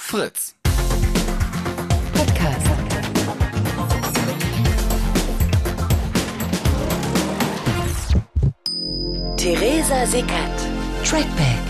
Fritz. Podcast. Theresa Sickert. Trackback.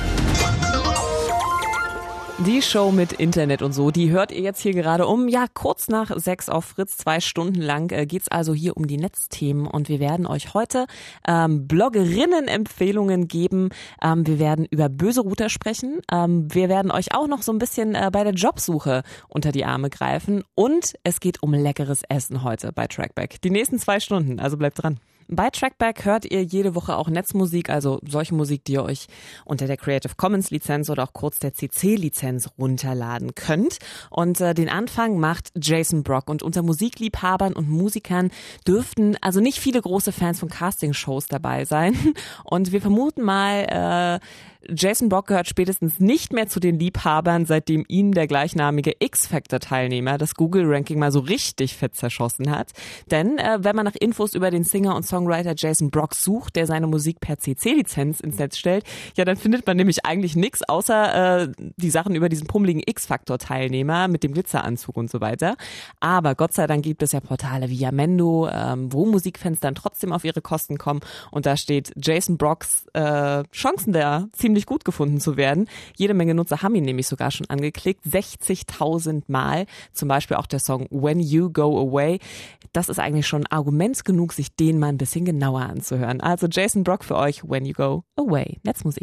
Die Show mit Internet und so, die hört ihr jetzt hier gerade kurz nach 6 auf Fritz. 2 Stunden lang geht's also hier um die Netzthemen und wir werden euch heute Bloggerinnen-Empfehlungen geben. Wir werden über böse Router sprechen. Wir werden euch auch noch so ein bisschen bei der Jobsuche unter die Arme greifen und es geht um leckeres Essen heute bei Trackback. Die nächsten 2 Stunden, also bleibt dran. Bei Trackback hört ihr jede Woche auch Netzmusik, also solche Musik, die ihr euch unter der Creative Commons Lizenz oder auch kurz der CC Lizenz runterladen könnt. Und den Anfang macht Jason Brock. Und unter Musikliebhabern und Musikern dürften also nicht viele große Fans von Castingshows dabei sein. Und wir vermuten mal, Jason Brock gehört spätestens nicht mehr zu den Liebhabern, seitdem ihn der gleichnamige X-Factor-Teilnehmer das Google-Ranking mal so richtig fett zerschossen hat. Denn wenn man nach Infos über den Singer und Songwriter Jason Brock sucht, der seine Musik per CC-Lizenz ins Netz stellt, ja, dann findet man nämlich eigentlich nichts, außer die Sachen über diesen pummeligen X-Factor-Teilnehmer mit dem Glitzeranzug und so weiter. Aber Gott sei Dank gibt es ja Portale wie Yamendo, wo Musikfans dann trotzdem auf ihre Kosten kommen. Und da steht Jason Brocks Chancen da ziemlich gut gefunden zu werden. Jede Menge Nutzer haben ihn nämlich sogar schon angeklickt. 60.000 Mal. Zum Beispiel auch der Song When You Go Away. Das ist eigentlich schon Argument genug, sich den mal ein bisschen genauer anzuhören. Also Jason Brock für euch, When You Go Away. Netzmusik.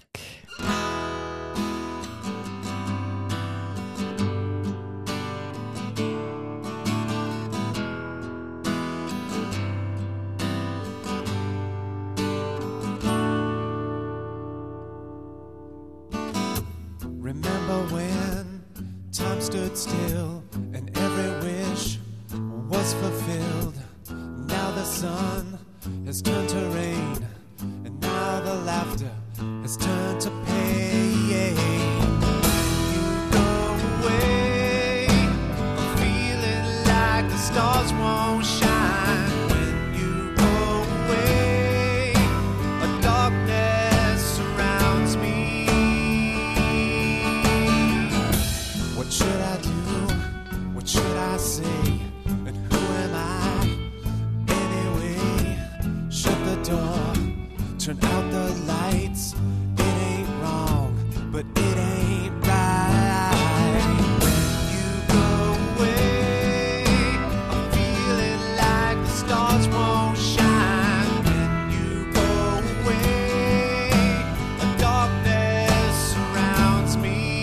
Remember when time stood still and every wish was fulfilled. Now the sun has turned to rain and now the laughter has turned to pain. You go away, I'm feeling like the stars won't shine. When you go away, a darkness surrounds me. What should I do? What should I say? And who am I? Anyway, shut the door, turn out the lights. It ain't wrong, but it ain't right. When you go away, I'm feeling like the stars won't shine. When you go away, a darkness surrounds me.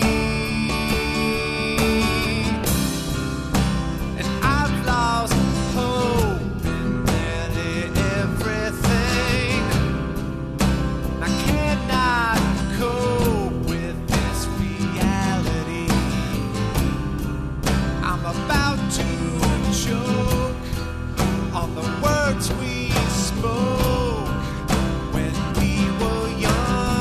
And I've lost hope in nearly everything. I cannot cope with this reality. I'm about to choke on the words we spoke when we were young.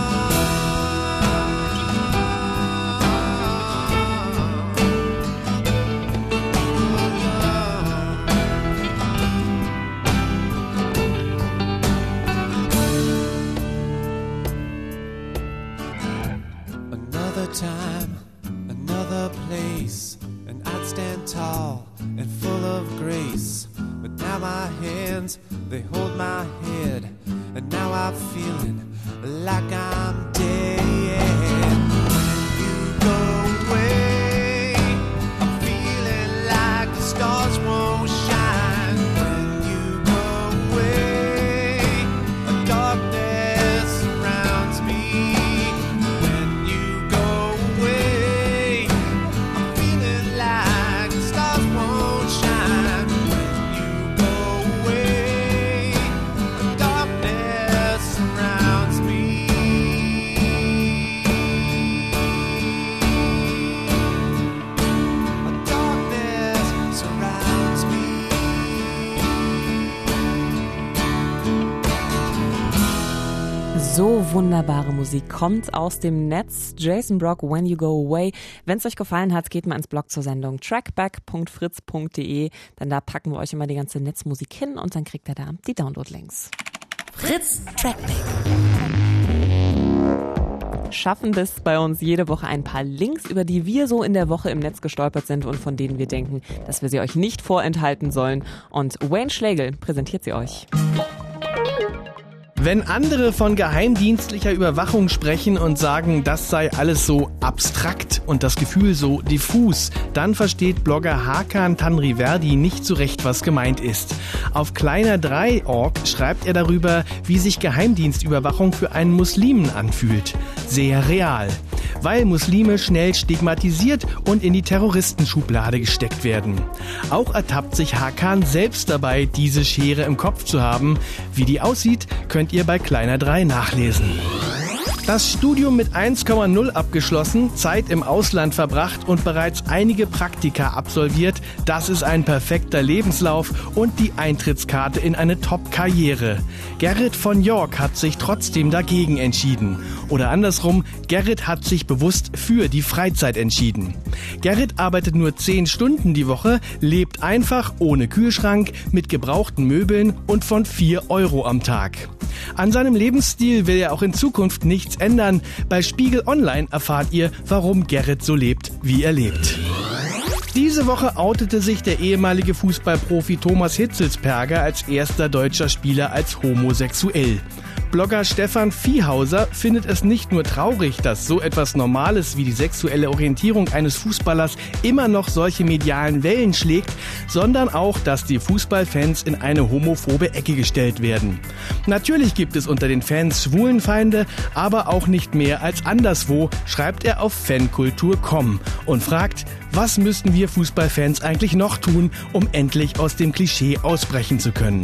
Another time, another place, and I'd stand tall and full of grace. But now my hands, they hold my head, and now I'm feeling like I'm dead. When you go away, I'm feeling like the stars won't shine. When you go away, a darkness surrounds me. When you go away, I'm feeling like the stars won't shine. When you go away, a darkness surrounds me. A darkness surrounds me. So wunderbare Musik kommt aus dem Netz. Jason Brock, When You Go Away. Wenn es euch gefallen hat, geht mal ins Blog zur Sendung trackback.fritz.de. Denn da packen wir euch immer die ganze Netzmusik hin und dann kriegt ihr da die Download-Links. Fritz Trackback. schaffen das bei uns jede Woche ein paar Links, über die wir so in der Woche im Netz gestolpert sind und von denen wir denken, dass wir sie euch nicht vorenthalten sollen. Und Wayne Schlegel präsentiert sie euch. Wenn andere von geheimdienstlicher Überwachung sprechen und sagen, das sei alles so abstrakt und das Gefühl so diffus, dann versteht Blogger Hakan Tanriverdi nicht so recht, was gemeint ist. Auf kleiner3.org schreibt er darüber, wie sich Geheimdienstüberwachung für einen Muslimen anfühlt. Sehr real. Weil Muslime schnell stigmatisiert und in die Terroristenschublade gesteckt werden. Auch ertappt sich Hakan selbst dabei, diese Schere im Kopf zu haben. Wie die aussieht, könnt ihr bei kleiner3 nachlesen. Das Studium mit 1,0 abgeschlossen, Zeit im Ausland verbracht und bereits einige Praktika absolviert, das ist ein perfekter Lebenslauf und die Eintrittskarte in eine Top-Karriere. Gerrit von York hat sich trotzdem dagegen entschieden. Oder andersrum, Gerrit hat sich bewusst für die Freizeit entschieden. Gerrit arbeitet nur 10 Stunden die Woche, lebt einfach ohne Kühlschrank, mit gebrauchten Möbeln und von 4 Euro am Tag. An seinem Lebensstil will er auch in Zukunft nichts ändern. Bei Spiegel Online erfahrt ihr, warum Gerrit so lebt, wie er lebt. Diese Woche outete sich der ehemalige Fußballprofi Thomas Hitzelsperger als erster deutscher Spieler als homosexuell. Blogger Stefan Viehhauser findet es nicht nur traurig, dass so etwas Normales wie die sexuelle Orientierung eines Fußballers immer noch solche medialen Wellen schlägt, sondern auch, dass die Fußballfans in eine homophobe Ecke gestellt werden. Natürlich gibt es unter den Fans Schwulenfeinde, aber auch nicht mehr als anderswo, schreibt er auf fankultur.com und fragt, was müssten wir Fußballfans eigentlich noch tun, um endlich aus dem Klischee ausbrechen zu können?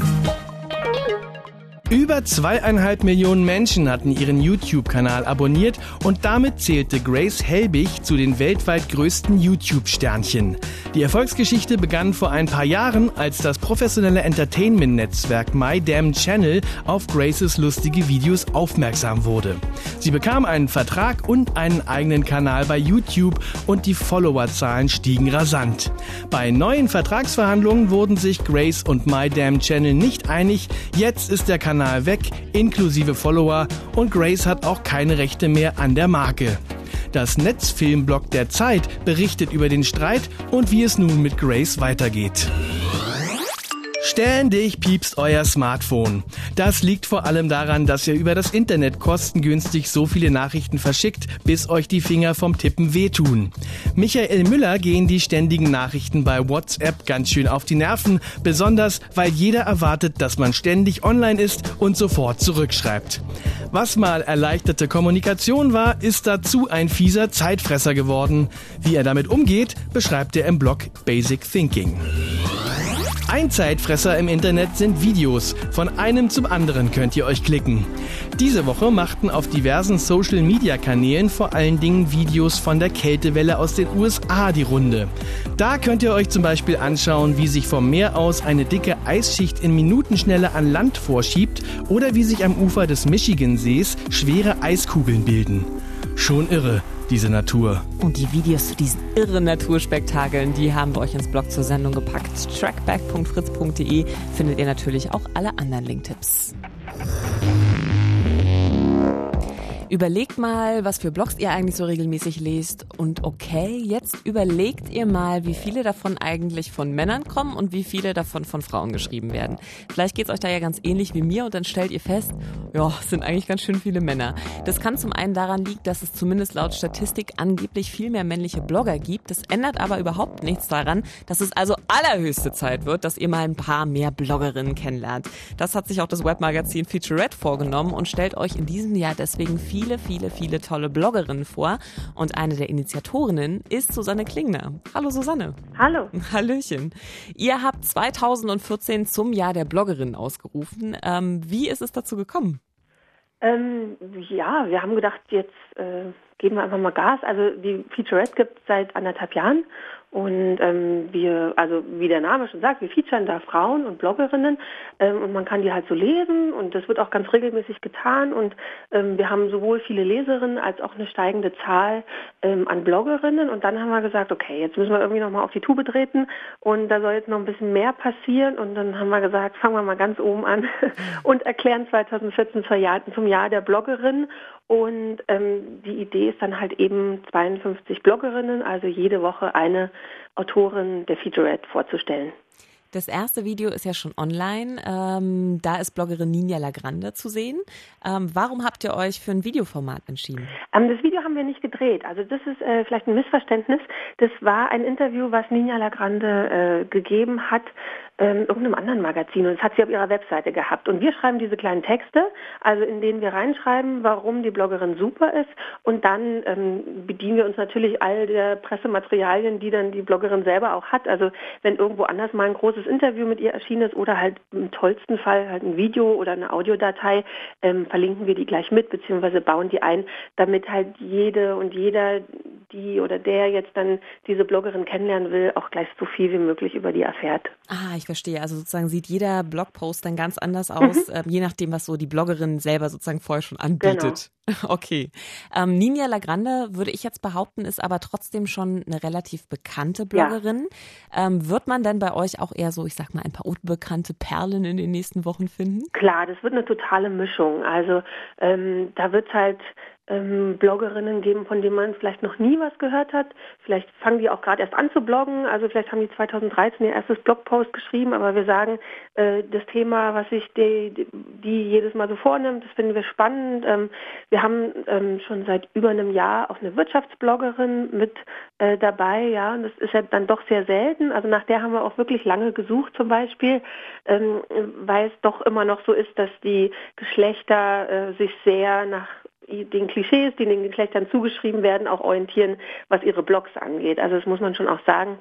Über 2,5 Millionen Menschen hatten ihren YouTube-Kanal abonniert und damit zählte Grace Helbig zu den weltweit größten YouTube-Sternchen. Die Erfolgsgeschichte begann vor ein paar Jahren, als das professionelle Entertainment-Netzwerk My Damn Channel auf Graces lustige Videos aufmerksam wurde. Sie bekam einen Vertrag und einen eigenen Kanal bei YouTube und die Followerzahlen stiegen rasant. Bei neuen Vertragsverhandlungen wurden sich Grace und My Damn Channel nicht einig. Jetzt ist der Kanal weg, inklusive Follower, und Grace hat auch keine Rechte mehr an der Marke. Das Netzfilmblog der Zeit berichtet über den Streit und wie es nun mit Grace weitergeht. Ständig piepst euer Smartphone. Das liegt vor allem daran, dass ihr über das Internet kostengünstig so viele Nachrichten verschickt, bis euch die Finger vom Tippen wehtun. Michael Müller gehen die ständigen Nachrichten bei WhatsApp ganz schön auf die Nerven, besonders weil jeder erwartet, dass man ständig online ist und sofort zurückschreibt. Was mal erleichterte Kommunikation war, ist dazu ein fieser Zeitfresser geworden. Wie er damit umgeht, beschreibt er im Blog Basic Thinking. Ein Zeitfresser im Internet sind Videos. Von einem zum anderen könnt ihr euch klicken. Diese Woche machten auf diversen Social-Media-Kanälen vor allen Dingen Videos von der Kältewelle aus den USA die Runde. Da könnt ihr euch zum Beispiel anschauen, wie sich vom Meer aus eine dicke Eisschicht in Minutenschnelle an Land vorschiebt oder wie sich am Ufer des Michigansees schwere Eiskugeln bilden. Schon irre, diese Natur. Und die Videos zu diesen irren Naturspektakeln, die haben wir euch ins Blog zur Sendung gepackt. Trackback.fritz.de findet ihr natürlich auch alle anderen Linktipps. Überlegt mal, was für Blogs ihr eigentlich so regelmäßig lest. Und okay, jetzt überlegt ihr mal, wie viele davon eigentlich von Männern kommen und wie viele davon von Frauen geschrieben werden. Vielleicht geht's euch da ja ganz ähnlich wie mir und dann stellt ihr fest, ja, es sind eigentlich ganz schön viele Männer. Das kann zum einen daran liegen, dass es zumindest laut Statistik angeblich viel mehr männliche Blogger gibt. Das ändert aber überhaupt nichts daran, dass es also allerhöchste Zeit wird, dass ihr mal ein paar mehr Bloggerinnen kennenlernt. Das hat sich auch das Webmagazin Featurette vorgenommen und stellt euch in diesem Jahr deswegen viele tolle Bloggerinnen vor. Und eine der Initiatorinnen ist Susanne Klingner. Hallo Susanne. Hallo. Hallöchen. Ihr habt 2014 zum Jahr der Bloggerin ausgerufen. Wie ist es dazu gekommen? Ja, wir haben gedacht, jetzt geben wir einfach mal Gas. Also die Featurette gibt es seit 1,5 Jahren Und wir, also wie der Name schon sagt, wir featuren da Frauen und Bloggerinnen und man kann die halt so lesen und das wird auch ganz regelmäßig getan und wir haben sowohl viele Leserinnen als auch eine steigende Zahl an Bloggerinnen und dann haben wir gesagt, okay, jetzt müssen wir irgendwie nochmal auf die Tube treten und da soll jetzt noch ein bisschen mehr passieren und dann haben wir gesagt, fangen wir mal ganz oben an und erklären 2014 zum Jahr der Bloggerin. Und die Idee ist dann halt eben 52 Bloggerinnen, also jede Woche eine Autorin der Featurette vorzustellen. Das erste Video ist ja schon online. Da ist Bloggerin Ninja Lagrande zu sehen. Warum habt ihr euch für ein Videoformat entschieden? Das Video haben wir nicht gedreht. Also das ist vielleicht ein Missverständnis. Das war ein Interview, was Ninja Lagrande gegeben hat, irgendeinem anderen Magazin. Und das hat sie auf ihrer Webseite gehabt. Und wir schreiben diese kleinen Texte, also in denen wir reinschreiben, warum die Bloggerin super ist. Und dann bedienen wir uns natürlich all der Pressematerialien, die dann die Bloggerin selber auch hat. Also wenn irgendwo anders mal ein großes Interview mit ihr erschienen ist oder halt im tollsten Fall halt ein Video oder eine Audiodatei, verlinken wir die gleich mit, beziehungsweise bauen die ein, damit halt jede und jeder, die oder der jetzt dann diese Bloggerin kennenlernen will, auch gleich so viel wie möglich über die erfährt. Ah, ich verstehe. Also sozusagen sieht jeder Blogpost dann ganz anders aus, je nachdem, was so die Bloggerin selber sozusagen vorher schon anbietet. Genau. Okay. Ninja Lagrande, würde ich jetzt behaupten, ist aber trotzdem schon eine relativ bekannte Bloggerin. Ja. Wird man denn bei euch auch eher so, ich sag mal, ein paar unbekannte Perlen in den nächsten Wochen finden? Klar, das wird eine totale Mischung. Also da wird es halt Bloggerinnen geben, von denen man vielleicht noch nie was gehört hat. Vielleicht fangen die auch gerade erst an zu bloggen. Also vielleicht haben die 2013 ihr erstes Blogpost geschrieben, aber wir sagen, das Thema, was sich die jedes Mal so vornimmt, das finden wir spannend. Wir haben schon seit über einem Jahr auch eine Wirtschaftsbloggerin mit dabei. Ja, und das ist ja dann doch sehr selten. Also nach der haben wir auch wirklich lange gesucht zum Beispiel, weil es doch immer noch so ist, dass die Geschlechter sich sehr nach den Klischees, die den Geschlechtern zugeschrieben werden, auch orientieren, was ihre Blogs angeht. Also das muss man schon auch sagen,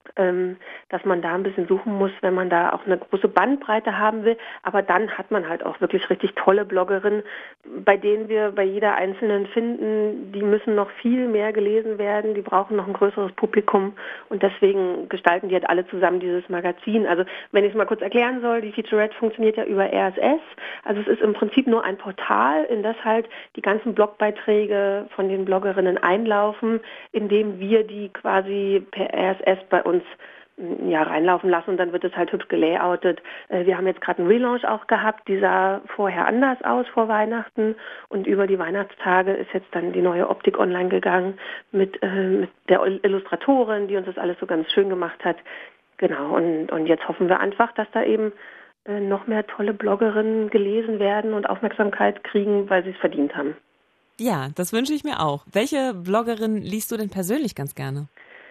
dass man da ein bisschen suchen muss, wenn man da auch eine große Bandbreite haben will. Aber dann hat man halt auch wirklich richtig tolle Bloggerinnen, bei denen wir bei jeder einzelnen finden, die müssen noch viel mehr gelesen werden, die brauchen noch ein größeres Publikum und deswegen gestalten die halt alle zusammen dieses Magazin. Also wenn ich es mal kurz erklären soll, die Featurette funktioniert ja über RSS. Also es ist im Prinzip nur ein Portal, in das halt die ganzen Blogbeiträge von den Bloggerinnen einlaufen, indem wir die quasi per RSS bei uns reinlaufen lassen und dann wird es halt hübsch gelayoutet. Wir haben jetzt gerade einen Relaunch auch gehabt, die sah vorher anders aus vor Weihnachten und über die Weihnachtstage ist jetzt dann die neue Optik online gegangen mit der Illustratorin, die uns das alles so ganz schön gemacht hat. Genau, und jetzt hoffen wir einfach, dass da eben noch mehr tolle Bloggerinnen gelesen werden und Aufmerksamkeit kriegen, weil sie es verdient haben. Ja, das wünsche ich mir auch. Welche Bloggerin liest du denn persönlich ganz gerne?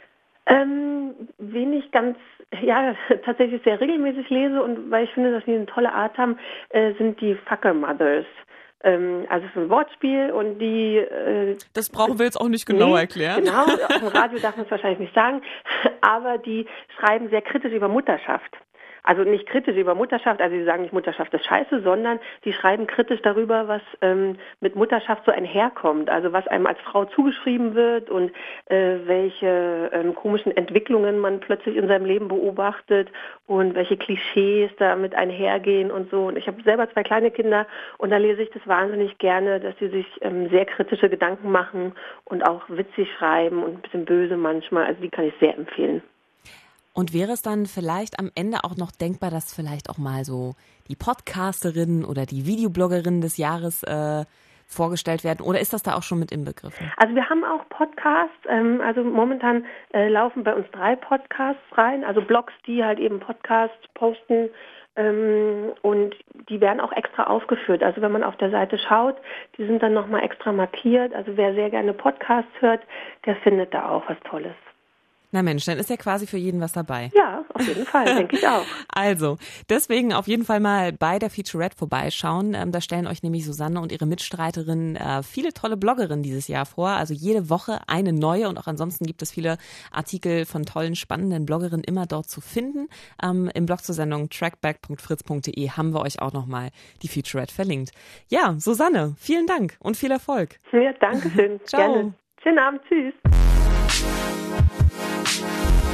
Wen ich tatsächlich sehr regelmäßig lese und weil ich finde, dass sie eine tolle Art haben, sind die Fucker Mothers. Also es ist ein Wortspiel und die... das brauchen wir jetzt auch nicht genau erklären. Genau, auf dem Radio darf man es wahrscheinlich nicht sagen, aber die schreiben sehr kritisch über Mutterschaft. Also nicht kritisch über Mutterschaft, also sie sagen nicht, Mutterschaft ist scheiße, sondern die schreiben kritisch darüber, was mit Mutterschaft so einherkommt. Also was einem als Frau zugeschrieben wird und welche komischen Entwicklungen man plötzlich in seinem Leben beobachtet und welche Klischees damit einhergehen und so. Und ich habe selber 2 kleine Kinder und da lese ich das wahnsinnig gerne, dass sie sich sehr kritische Gedanken machen und auch witzig schreiben und ein bisschen böse manchmal. Also die kann ich sehr empfehlen. Und wäre es dann vielleicht am Ende auch noch denkbar, dass vielleicht auch mal so die Podcasterin oder die Videobloggerin des Jahres vorgestellt werden? Oder ist das da auch schon mit inbegriffen? Also wir haben auch Podcasts. Also momentan laufen bei uns 3 Podcasts rein. Also Blogs, die halt eben Podcasts posten. Und die werden auch extra aufgeführt. Also wenn man auf der Seite schaut, die sind dann nochmal extra markiert. Also wer sehr gerne Podcasts hört, der findet da auch was Tolles. Na Mensch, dann ist ja quasi für jeden was dabei. Ja, auf jeden Fall, denke ich auch. Also, deswegen auf jeden Fall mal bei der Featurette vorbeischauen. Da stellen euch nämlich Susanne und ihre Mitstreiterin viele tolle Bloggerinnen dieses Jahr vor. Also jede Woche eine neue und auch ansonsten gibt es viele Artikel von tollen, spannenden Bloggerinnen immer dort zu finden. Im Blog zur Sendung trackback.fritz.de haben wir euch auch nochmal die Featurette verlinkt. Ja, Susanne, vielen Dank und viel Erfolg. Ja, danke schön. Ciao. Gerne. Schönen Abend, tschüss.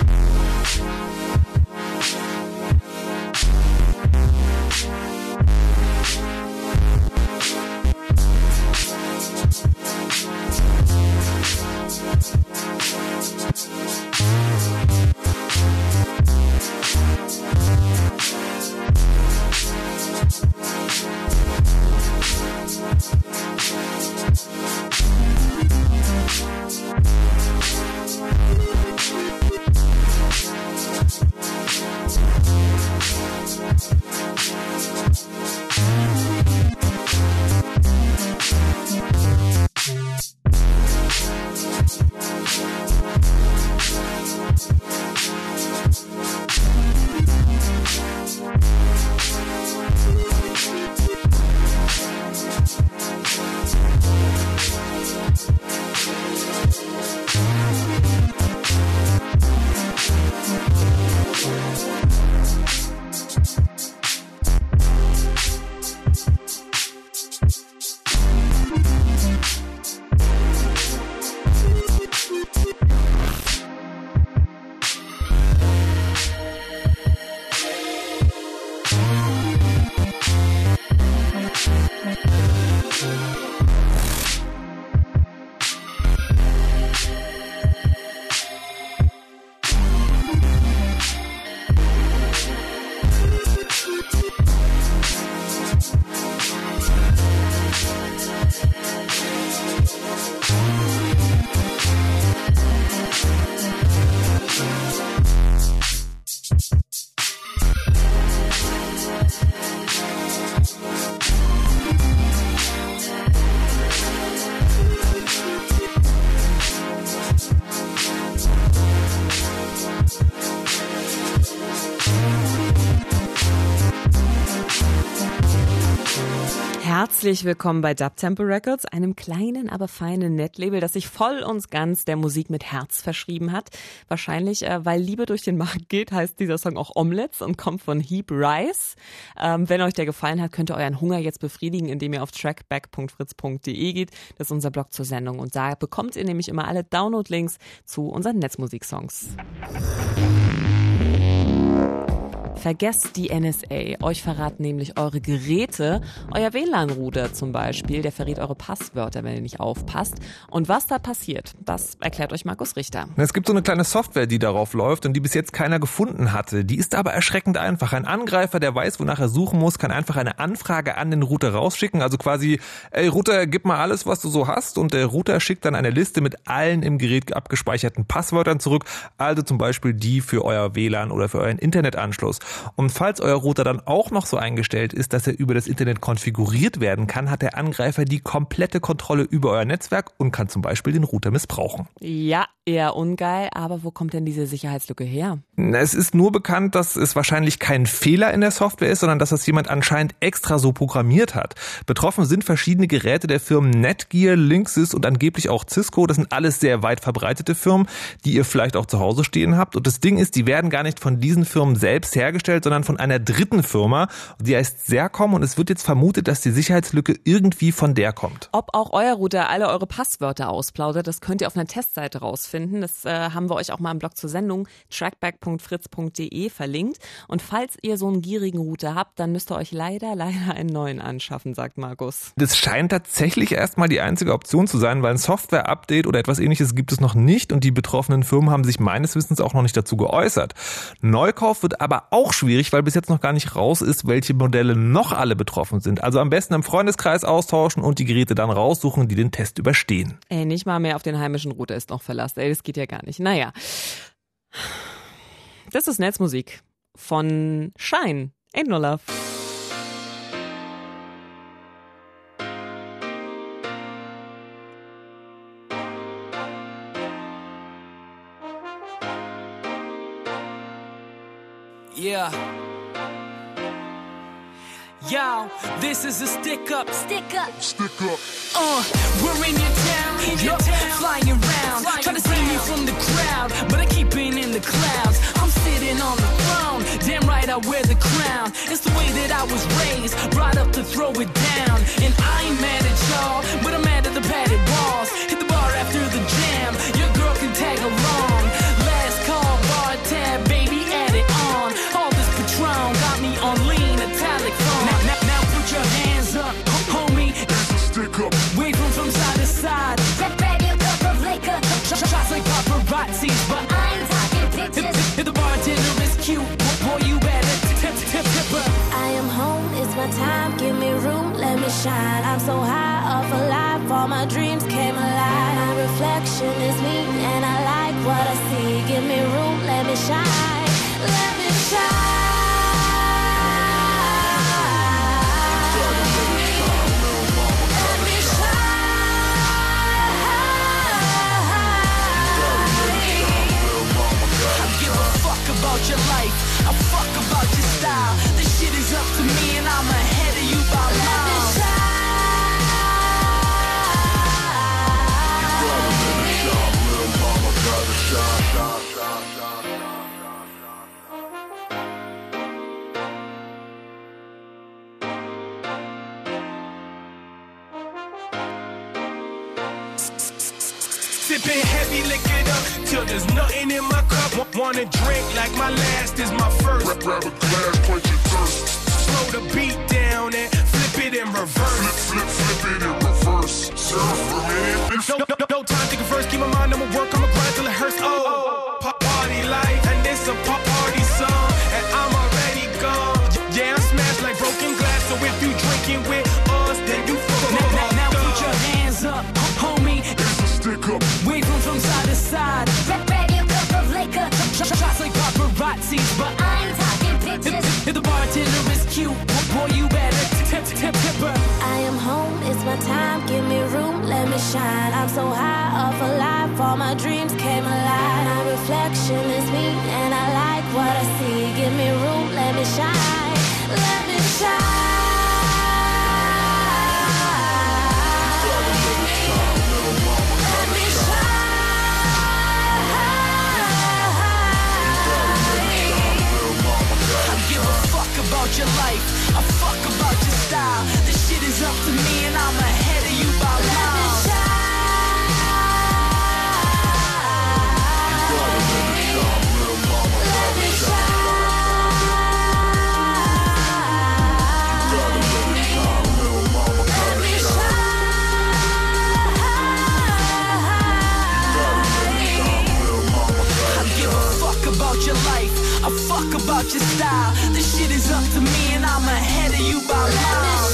Herzlich willkommen bei Dubtempo Records, einem kleinen, aber feinen Netlabel, das sich voll und ganz der Musik mit Herz verschrieben hat. Wahrscheinlich, weil Liebe durch den Markt geht, heißt dieser Song auch Omelettes und kommt von Heap Rice. Wenn euch der gefallen hat, könnt ihr euren Hunger jetzt befriedigen, indem ihr auf trackback.fritz.de geht. Das ist unser Blog zur Sendung und da bekommt ihr nämlich immer alle Download-Links zu unseren Netzmusik-Songs. Vergesst die NSA. Euch verraten nämlich eure Geräte, euer WLAN-Router zum Beispiel, der verrät eure Passwörter, wenn ihr nicht aufpasst. Und was da passiert, das erklärt euch Markus Richter. Es gibt so eine kleine Software, die darauf läuft und die bis jetzt keiner gefunden hatte. Die ist aber erschreckend einfach. Ein Angreifer, der weiß, wonach er suchen muss, kann einfach eine Anfrage an den Router rausschicken. Also quasi, ey Router, gib mal alles, was du so hast. Und der Router schickt dann eine Liste mit allen im Gerät abgespeicherten Passwörtern zurück. Also zum Beispiel die für euer WLAN oder für euren Internetanschluss. Und falls euer Router dann auch noch so eingestellt ist, dass er über das Internet konfiguriert werden kann, hat der Angreifer die komplette Kontrolle über euer Netzwerk und kann zum Beispiel den Router missbrauchen. Ja, eher ungeil, aber wo kommt denn diese Sicherheitslücke her? Es ist nur bekannt, dass es wahrscheinlich kein Fehler in der Software ist, sondern dass das jemand anscheinend extra so programmiert hat. Betroffen sind verschiedene Geräte der Firmen Netgear, Linksys und angeblich auch Cisco. Das sind alles sehr weit verbreitete Firmen, die ihr vielleicht auch zu Hause stehen habt. Und das Ding ist, die werden gar nicht von diesen Firmen selbst hergestellt, sondern von einer dritten Firma. Die heißt Sercom und es wird jetzt vermutet, dass die Sicherheitslücke irgendwie von der kommt. Ob auch euer Router alle eure Passwörter ausplaudert, das könnt ihr auf einer Testseite rausfinden. Das haben wir euch auch mal im Blog zur Sendung trackback.fritz.de verlinkt. Und falls ihr so einen gierigen Router habt, dann müsst ihr euch leider einen neuen anschaffen, sagt Markus. Das scheint tatsächlich erstmal die einzige Option zu sein, weil ein Software-Update oder etwas Ähnliches gibt es noch nicht und die betroffenen Firmen haben sich meines Wissens auch noch nicht dazu geäußert. Neukauf wird aber auch schwierig, weil bis jetzt noch gar nicht raus ist, welche Modelle noch alle betroffen sind. Also am besten im Freundeskreis austauschen und die Geräte dann raussuchen, die den Test überstehen. Ey, nicht mal mehr auf den heimischen Router ist noch Verlass. Ey, das geht ja gar nicht. Naja. Das ist Netzmusik von Shine. Ain't No Love. Yeah. Yo, this is a stick up. Stick up. Stick up. We're in your town, flying around. Try to see me from the crowd, but I keep it in the clouds. I'm sitting on the throne, damn right I wear the crown. It's the way that I was raised, brought up to throw it down. And I ain't mad at y'all, but I'm mad at the padded walls. Hit the bar after the jam, your girl can tag along. Last call, bar tab, baby, add it on. All this Patron got me on lean, italic phone. Now put your hands up, homie. Stick up. Wave from side to side. reflection is me, and I like what I see. Give me room, let me shine, let me shine. About your life, I fuck about your style. This shit is up to me and I'm ahead of you by miles. Let me shine, little mama, gotta shine. Sipping heavy, lick it up till there's nothing in my cup. Wanna drink like my last is my first. Grab a glass, quench your thirst. Slow the beat down and flip it in reverse. Flip it in reverse. Surf a minute. No time to converse. Keep my mind on my work. I'ma grind till it hurts. Oh, party life, and this a party song, and I'm already gone. Yeah, I'm smashed like broken glass. So if you drinking with us, then you fuck. Now put your hands up, homie. Wave them from side to side. Grab your cup of liquor. Shots like paparazzis, but I ain't talking pictures. if the bartender is cute, boy, you better tip her. I am home, it's my time. Give me room, let me shine. I'm so high off alive, all my dreams came alive. My reflection is me, and I like what I see. Give me room, let me shine, let me shine. About your life, I fuck about your style. This shit is up to me and I'm ahead of you by miles. About your life, I fuck about your style. This shit is up to me and I'm ahead of you by miles.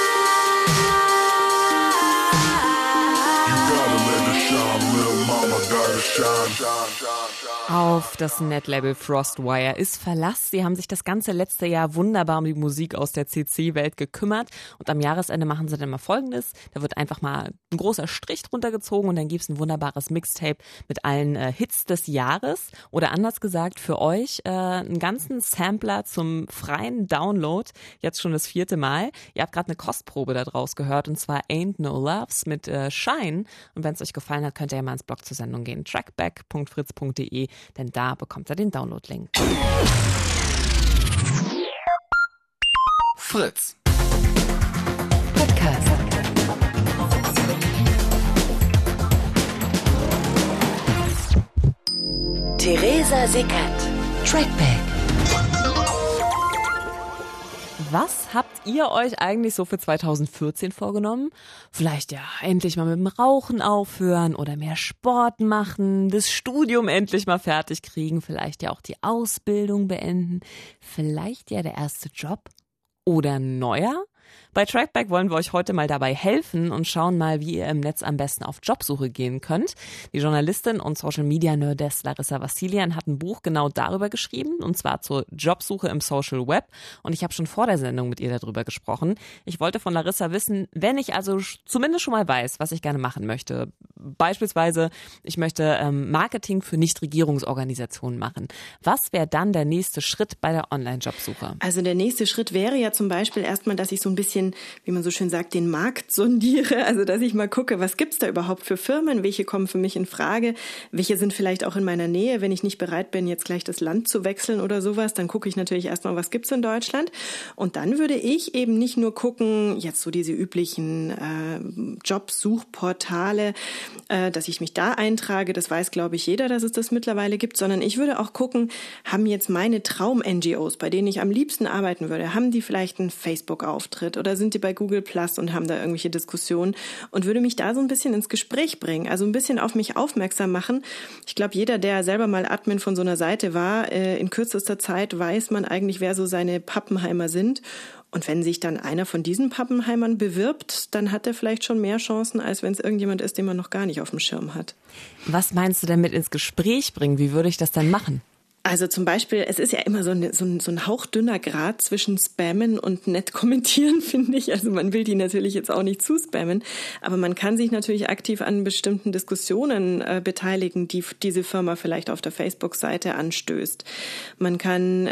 You gotta let it shine, little mama, gotta shine. Auf das Netlabel Frostwire ist Verlass. Sie haben sich das ganze letzte Jahr wunderbar um die Musik aus der CC-Welt gekümmert. Und am Jahresende machen sie dann mal Folgendes. Da wird einfach mal ein großer Strich drunter gezogen und dann gibt's ein wunderbares Mixtape mit allen Hits des Jahres. Oder anders gesagt, für euch einen ganzen Sampler zum freien Download. Jetzt schon das 4. Mal. Ihr habt gerade eine Kostprobe da draus gehört und zwar Ain't No Loves mit Shine. Und wenn es euch gefallen hat, könnt ihr ja mal ins Blog zur Sendung gehen. trackback.fritz.de, denn da bekommt ihr den Download-Link. Fritz. Podcast. Theresa Sickert. Trackback. Was habt ihr euch eigentlich so für 2014 vorgenommen? Vielleicht ja endlich mal mit dem Rauchen aufhören oder mehr Sport machen, das Studium endlich mal fertig kriegen, vielleicht ja auch die Ausbildung beenden, vielleicht ja der erste Job oder ein neuer? Bei Trackback wollen wir euch heute mal dabei helfen und schauen mal, wie ihr im Netz am besten auf Jobsuche gehen könnt. Die Journalistin und Social-Media-Nerdess Larissa Vassilian hat ein Buch genau darüber geschrieben, und zwar zur Jobsuche im Social Web. Und ich habe schon vor der Sendung mit ihr darüber gesprochen. Ich wollte von Larissa wissen, wenn ich also zumindest schon mal weiß, was ich gerne machen möchte. Beispielsweise, ich möchte Marketing für Nichtregierungsorganisationen machen. Was wäre dann der nächste Schritt bei der Online-Jobsuche? Also der nächste Schritt wäre ja zum Beispiel erstmal, dass ich so ein bisschen, wie man so schön sagt, den Markt sondiere. Also dass ich mal gucke, was gibt's da überhaupt für Firmen, welche kommen für mich in Frage, welche sind vielleicht auch in meiner Nähe. Wenn ich nicht bereit bin, jetzt gleich das Land zu wechseln oder sowas, dann gucke ich natürlich erstmal, was gibt's in Deutschland. Und dann würde ich eben nicht nur gucken, jetzt so diese üblichen Jobsuchportale, dass ich mich da eintrage, das weiß, glaube ich, jeder, dass es das mittlerweile gibt, sondern ich würde auch gucken, haben jetzt meine Traum-NGOs, bei denen ich am liebsten arbeiten würde, haben die vielleicht einen Facebook-Auftritt oder sind die bei Google Plus und haben da irgendwelche Diskussionen, und würde mich da so ein bisschen ins Gespräch bringen, also ein bisschen auf mich aufmerksam machen. Ich glaube, jeder, der selber mal Admin von so einer Seite war, in kürzester Zeit weiß man eigentlich, wer so seine Pappenheimer sind. Und wenn sich dann einer von diesen Pappenheimern bewirbt, dann hat er vielleicht schon mehr Chancen, als wenn es irgendjemand ist, den man noch gar nicht auf dem Schirm hat. Was meinst du denn mit ins Gespräch bringen? Wie würde ich das dann machen? Also zum Beispiel, es ist ja immer so ein hauchdünner Grad zwischen Spammen und nett kommentieren, finde ich. Also man will die natürlich jetzt auch nicht zu spammen, aber man kann sich natürlich aktiv an bestimmten Diskussionen beteiligen, die diese Firma vielleicht auf der Facebook-Seite anstößt. Man kann,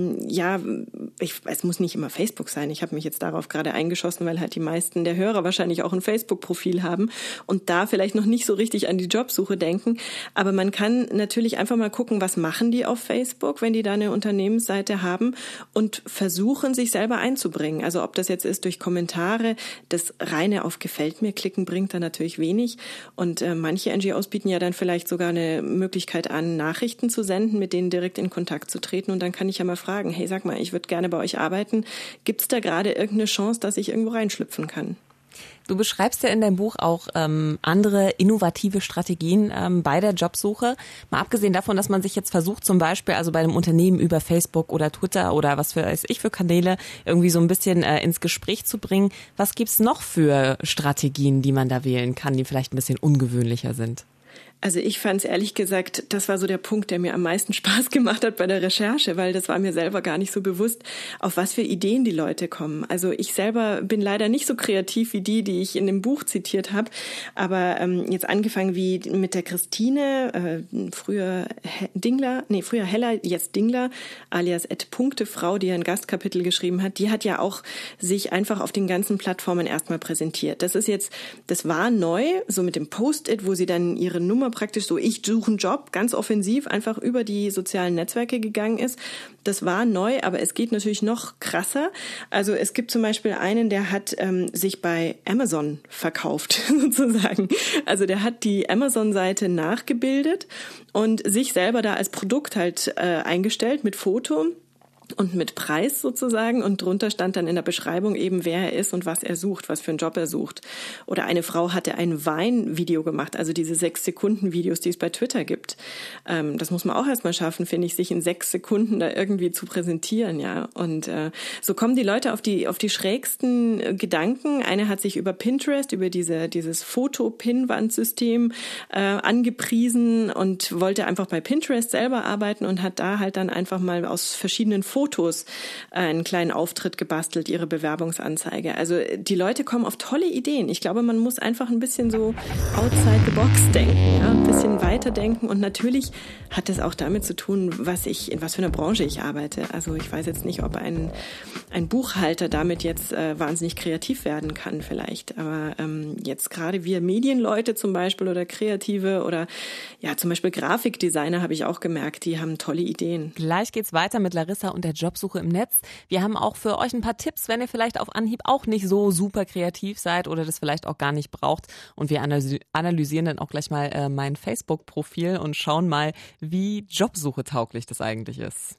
es muss nicht immer Facebook sein. Ich habe mich jetzt darauf gerade eingeschossen, weil halt die meisten der Hörer wahrscheinlich auch ein Facebook-Profil haben und da vielleicht noch nicht so richtig an die Jobsuche denken. Aber man kann natürlich einfach mal gucken, was machen die auf Facebook, wenn die da eine Unternehmensseite haben und versuchen, sich selber einzubringen. Also ob das jetzt ist durch Kommentare, das reine auf Gefällt mir klicken bringt da natürlich wenig. Und manche NGOs bieten ja dann vielleicht sogar eine Möglichkeit an, Nachrichten zu senden, mit denen direkt in Kontakt zu treten. Und dann kann ich ja mal fragen, hey, sag mal, ich würde gerne bei euch arbeiten. Gibt es da gerade irgendeine Chance, dass ich irgendwo reinschlüpfen kann? Du beschreibst ja in deinem Buch auch andere innovative Strategien bei der Jobsuche. Mal abgesehen davon, dass man sich jetzt versucht, zum Beispiel also bei einem Unternehmen über Facebook oder Twitter oder was weiß ich für Kanäle irgendwie so ein bisschen ins Gespräch zu bringen. Was gibt's noch für Strategien, die man da wählen kann, die vielleicht ein bisschen ungewöhnlicher sind? Also ich fand es ehrlich gesagt, das war so der Punkt, der mir am meisten Spaß gemacht hat bei der Recherche, weil das war mir selber gar nicht so bewusst, auf was für Ideen die Leute kommen. Also ich selber bin leider nicht so kreativ wie die ich in dem Buch zitiert habe, aber jetzt angefangen wie mit der Christine, früher Heller, jetzt Dingler, alias @Punktefrau, die ja ein Gastkapitel geschrieben hat, die hat ja auch sich einfach auf den ganzen Plattformen erstmal präsentiert. Das war neu, so mit dem Post-it, wo sie dann ihre Nummer praktisch so, ich suche einen Job, ganz offensiv einfach über die sozialen Netzwerke gegangen ist. Das war neu, aber es geht natürlich noch krasser. Also es gibt zum Beispiel einen, der hat sich bei Amazon verkauft, sozusagen. Also der hat die Amazon-Seite nachgebildet und sich selber da als Produkt halt eingestellt mit Foto und mit Preis sozusagen, und drunter stand dann in der Beschreibung eben, wer er ist und was er sucht, was für einen Job er sucht. Oder eine Frau hatte ein Weinvideo gemacht, also diese 6-Sekunden-Videos, die es bei Twitter gibt. Das muss man auch erstmal schaffen, finde ich, sich in 6 Sekunden da irgendwie zu präsentieren, ja. Und so kommen die Leute auf die schrägsten Gedanken. Eine hat sich über Pinterest, über dieses Foto-Pinwand-System angepriesen und wollte einfach bei Pinterest selber arbeiten und hat da halt dann einfach mal aus verschiedenen Fotos einen kleinen Auftritt gebastelt, ihre Bewerbungsanzeige. Also die Leute kommen auf tolle Ideen. Ich glaube, man muss einfach ein bisschen so outside the box denken, ja? Ein bisschen weiterdenken. Und natürlich hat das auch damit zu tun, in was für einer Branche ich arbeite. Also ich weiß jetzt nicht, ob ein Buchhalter damit jetzt wahnsinnig kreativ werden kann vielleicht. Aber jetzt gerade wir Medienleute zum Beispiel oder Kreative oder ja zum Beispiel Grafikdesigner habe ich auch gemerkt, die haben tolle Ideen. Gleich geht's weiter mit Larissa und der Jobsuche im Netz. Wir haben auch für euch ein paar Tipps, wenn ihr vielleicht auf Anhieb auch nicht so super kreativ seid oder das vielleicht auch gar nicht braucht. Und wir analysieren dann auch gleich mal mein Facebook-Profil und schauen mal, wie Jobsuche tauglich das eigentlich ist.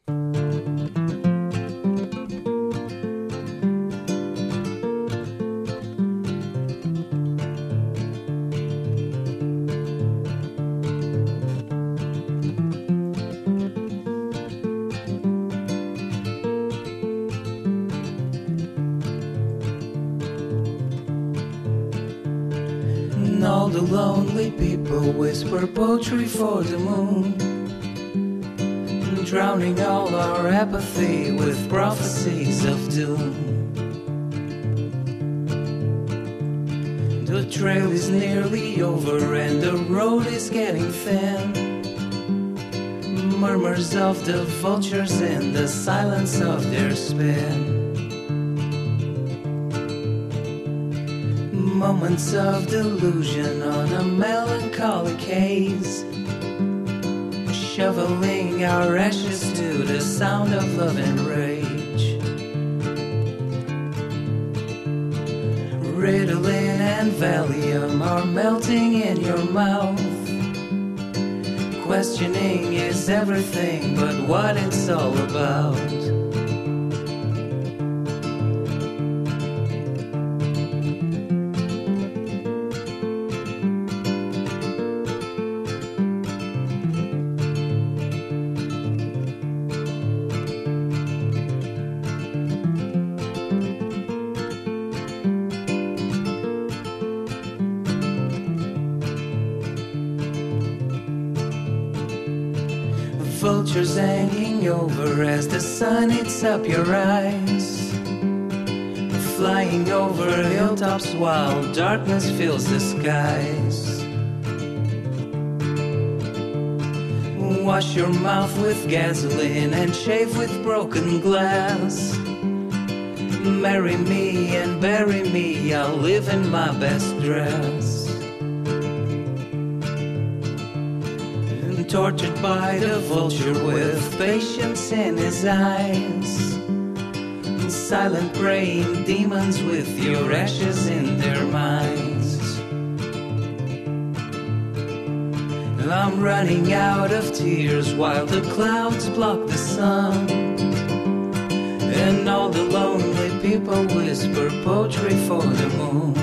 All the lonely people whisper poetry for the moon, drowning all our apathy with prophecies of doom. The trail is nearly over and the road is getting thin. Murmurs of the vultures in the silence of their spin. Moments of delusion on a melancholic haze, shoveling our ashes to the sound of love and rage. Ritalin and Valium are melting in your mouth. Questioning is everything but what it's all about. vultures hanging over as the sun eats up your eyes, flying over hilltops while darkness fills the skies. Wash your mouth with gasoline and shave with broken glass. Marry me and bury me, I'll live in my best dress. Tortured by the vulture with patience in his eyes, silent praying demons with your ashes in their minds. I'm running out of tears while the clouds block the sun, and all the lonely people whisper poetry for the moon.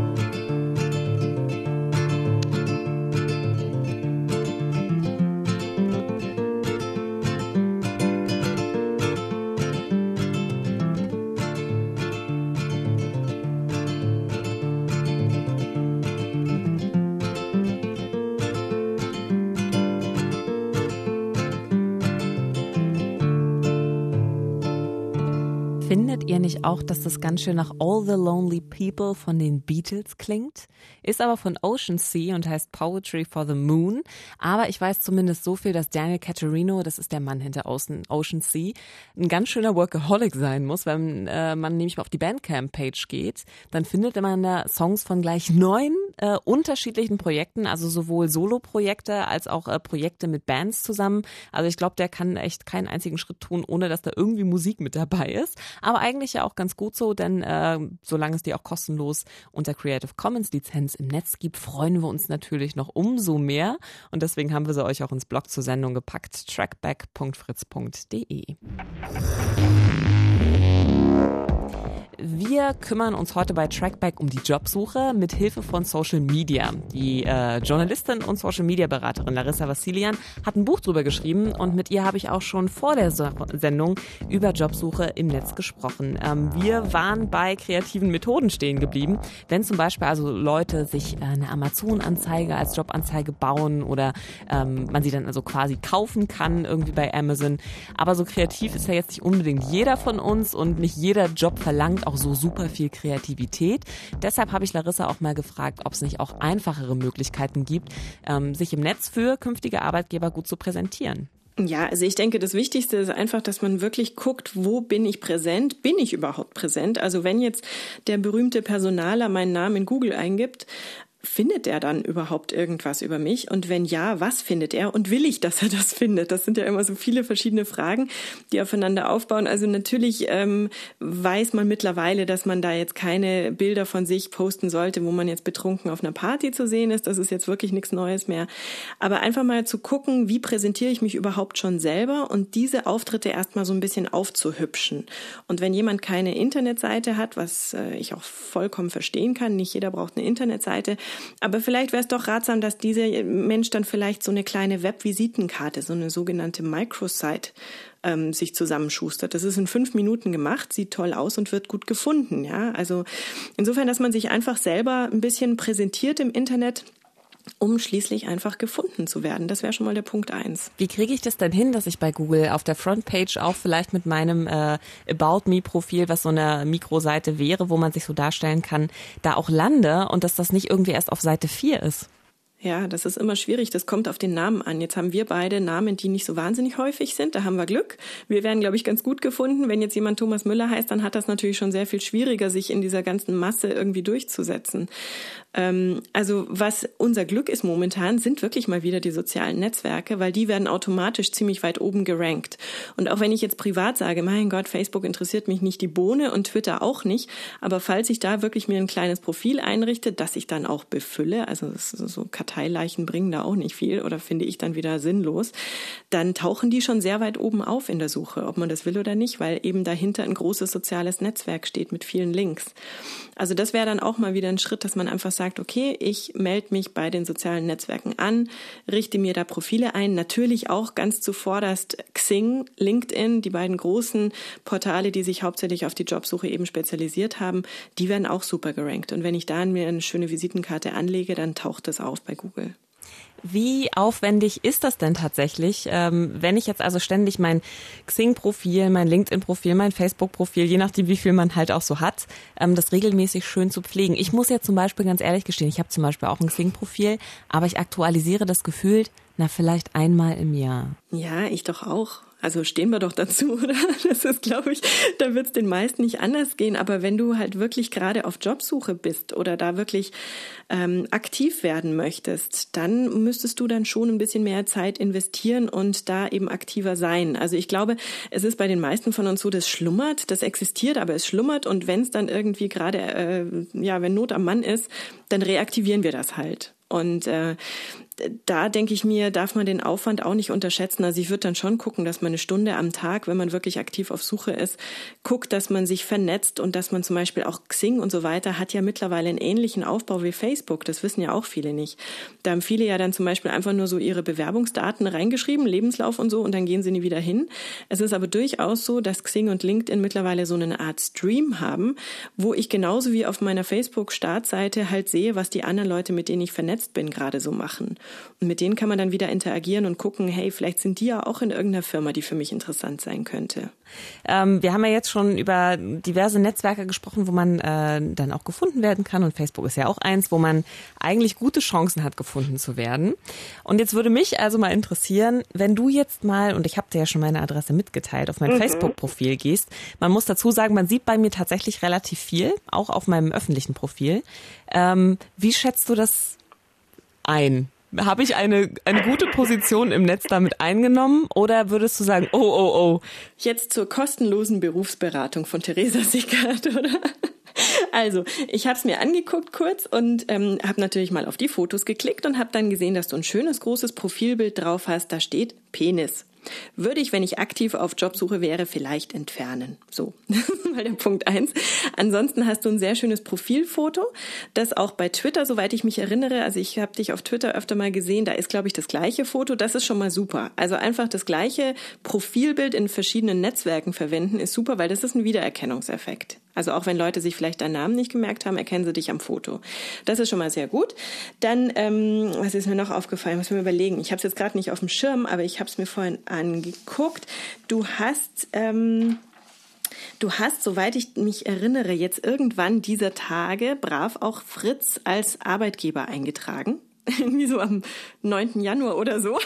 Findet ihr nicht auch, dass das ganz schön nach All the Lonely People von den Beatles klingt? Ist aber von Ocean Sea und heißt Poetry for the Moon. Aber ich weiß zumindest so viel, dass Daniel Cattarino, das ist der Mann hinter Ocean Sea, ein ganz schöner Workaholic sein muss. Wenn man nämlich mal auf die Bandcamp-Page geht, dann findet man da Songs von gleich 9 unterschiedlichen Projekten, also sowohl Solo-Projekte als auch Projekte mit Bands zusammen. Also ich glaube, der kann echt keinen einzigen Schritt tun, ohne dass da irgendwie Musik mit dabei ist. Aber eigentlich ja auch ganz gut so, denn solange es die auch kostenlos unter Creative Commons Lizenz im Netz gibt, freuen wir uns natürlich noch umso mehr. Und deswegen haben wir sie euch auch ins Blog zur Sendung gepackt, trackback.fritz.de. Wir kümmern uns heute bei Trackback um die Jobsuche mit Hilfe von Social Media. Die Journalistin und Social Media Beraterin Larissa Vassilian hat ein Buch drüber geschrieben und mit ihr habe ich auch schon vor der Sendung über Jobsuche im Netz gesprochen. Wir waren bei kreativen Methoden stehen geblieben, wenn zum Beispiel also Leute sich eine Amazon-Anzeige als Jobanzeige bauen oder man sie dann also quasi kaufen kann irgendwie bei Amazon. Aber so kreativ ist ja jetzt nicht unbedingt jeder von uns und nicht jeder Job verlangt auch so super viel Kreativität. Deshalb habe ich Larissa auch mal gefragt, ob es nicht auch einfachere Möglichkeiten gibt, sich im Netz für künftige Arbeitgeber gut zu präsentieren. Ja, also ich denke, das Wichtigste ist einfach, dass man wirklich guckt, wo bin ich präsent? Bin ich überhaupt präsent? Also wenn jetzt der berühmte Personaler meinen Namen in Google eingibt, findet er dann überhaupt irgendwas über mich? Und wenn ja, was findet er? Und will ich, dass er das findet? Das sind ja immer so viele verschiedene Fragen, die aufeinander aufbauen. Also natürlich weiß man mittlerweile, dass man da jetzt keine Bilder von sich posten sollte, wo man jetzt betrunken auf einer Party zu sehen ist. Das ist jetzt wirklich nichts Neues mehr. Aber einfach mal zu gucken, wie präsentiere ich mich überhaupt schon selber und diese Auftritte erstmal so ein bisschen aufzuhübschen. Und wenn jemand keine Internetseite hat, was ich auch vollkommen verstehen kann, nicht jeder braucht eine Internetseite, aber vielleicht wäre es doch ratsam, dass dieser Mensch dann vielleicht so eine kleine Webvisitenkarte, so eine sogenannte Microsite sich zusammenschustert. Das ist in 5 Minuten gemacht, sieht toll aus und wird gut gefunden. Ja, also insofern, dass man sich einfach selber ein bisschen präsentiert im Internet, um schließlich einfach gefunden zu werden. Das wäre schon mal der Punkt 1. Wie kriege ich das denn hin, dass ich bei Google auf der Frontpage auch vielleicht mit meinem About Me-Profil, was so eine Mikroseite wäre, wo man sich so darstellen kann, da auch lande und dass das nicht irgendwie erst auf Seite 4 ist? Ja, das ist immer schwierig. Das kommt auf den Namen an. Jetzt haben wir beide Namen, die nicht so wahnsinnig häufig sind. Da haben wir Glück. Wir werden, glaube ich, ganz gut gefunden. Wenn jetzt jemand Thomas Müller heißt, dann hat das natürlich schon sehr viel schwieriger, sich in dieser ganzen Masse irgendwie durchzusetzen. Also was unser Glück ist momentan, sind wirklich mal wieder die sozialen Netzwerke, weil die werden automatisch ziemlich weit oben gerankt. Und auch wenn ich jetzt privat sage, mein Gott, Facebook interessiert mich nicht die Bohne und Twitter auch nicht, aber falls ich da wirklich mir ein kleines Profil einrichte, das ich dann auch befülle, also so Karteileichen bringen da auch nicht viel oder finde ich dann wieder sinnlos, dann tauchen die schon sehr weit oben auf in der Suche, ob man das will oder nicht, weil eben dahinter ein großes soziales Netzwerk steht mit vielen Links. Also das wäre dann auch mal wieder ein Schritt, dass man einfach sagt, okay, ich melde mich bei den sozialen Netzwerken an, richte mir da Profile ein, natürlich auch ganz zuvorderst Xing, LinkedIn, die beiden großen Portale, die sich hauptsächlich auf die Jobsuche eben spezialisiert haben, die werden auch super gerankt. Und wenn ich da mir eine schöne Visitenkarte anlege, dann taucht das auf bei Google. Wie aufwendig ist das denn tatsächlich, wenn ich jetzt also ständig mein Xing-Profil, mein LinkedIn-Profil, mein Facebook-Profil, je nachdem wie viel man halt auch so hat, das regelmäßig schön zu pflegen? Ich muss ja zum Beispiel ganz ehrlich gestehen, ich habe zum Beispiel auch ein Xing-Profil, aber ich aktualisiere das gefühlt, vielleicht einmal im Jahr. Ja, ich doch auch. Also stehen wir doch dazu, oder? Das ist, glaube ich, da wird es den meisten nicht anders gehen. Aber wenn du halt wirklich gerade auf Jobsuche bist oder da wirklich aktiv werden möchtest, dann müsstest du dann schon ein bisschen mehr Zeit investieren und da eben aktiver sein. Also ich glaube, es ist bei den meisten von uns so, das schlummert, das existiert, aber es schlummert. Und wenn es dann irgendwie gerade, wenn Not am Mann ist, dann reaktivieren wir das halt. Und da denke ich mir, darf man den Aufwand auch nicht unterschätzen. Also ich würde dann schon gucken, dass man eine Stunde am Tag, wenn man wirklich aktiv auf Suche ist, guckt, dass man sich vernetzt und dass man zum Beispiel auch Xing und so weiter hat ja mittlerweile einen ähnlichen Aufbau wie Facebook. Das wissen ja auch viele nicht. Da haben viele ja dann zum Beispiel einfach nur so ihre Bewerbungsdaten reingeschrieben, Lebenslauf und so, und dann gehen sie nie wieder hin. Es ist aber durchaus so, dass Xing und LinkedIn mittlerweile so eine Art Stream haben, wo ich genauso wie auf meiner Facebook-Startseite halt sehe, was die anderen Leute, mit denen ich vernetzt bin, gerade so machen. Und mit denen kann man dann wieder interagieren und gucken, hey, vielleicht sind die ja auch in irgendeiner Firma, die für mich interessant sein könnte. Wir haben ja jetzt schon über diverse Netzwerke gesprochen, wo man dann auch gefunden werden kann. Und Facebook ist ja auch eins, wo man eigentlich gute Chancen hat, gefunden zu werden. Und jetzt würde mich also mal interessieren, wenn du jetzt mal, und ich habe dir ja schon meine Adresse mitgeteilt, auf mein Facebook-Profil gehst. Man muss dazu sagen, man sieht bei mir tatsächlich relativ viel, auch auf meinem öffentlichen Profil. Wie schätzt du das ein? Habe ich eine gute Position im Netz damit eingenommen oder würdest du sagen, oh? Jetzt zur kostenlosen Berufsberatung von Theresa Sickert, oder? Also, ich habe es mir angeguckt kurz und habe natürlich mal auf die Fotos geklickt und habe dann gesehen, dass du ein schönes, großes Profilbild drauf hast, da steht Penis. Würde ich, wenn ich aktiv auf Jobsuche wäre, vielleicht entfernen. So, mal der Punkt 1. Ansonsten hast du ein sehr schönes Profilfoto, das auch bei Twitter, soweit ich mich erinnere, also ich habe dich auf Twitter öfter mal gesehen, da ist, glaube ich, das gleiche Foto, das ist schon mal super. Also einfach das gleiche Profilbild in verschiedenen Netzwerken verwenden ist super, weil das ist ein Wiedererkennungseffekt. Also auch wenn Leute sich vielleicht deinen Namen nicht gemerkt haben, erkennen sie dich am Foto. Das ist schon mal sehr gut. Dann, was ist mir noch aufgefallen? Muss ich mir überlegen. Ich habe es jetzt gerade nicht auf dem Schirm, aber ich habe es mir vorhin angeguckt. Du hast, soweit ich mich erinnere, jetzt irgendwann dieser Tage brav auch Fritz als Arbeitgeber eingetragen. Irgendwie so am 9. Januar oder so.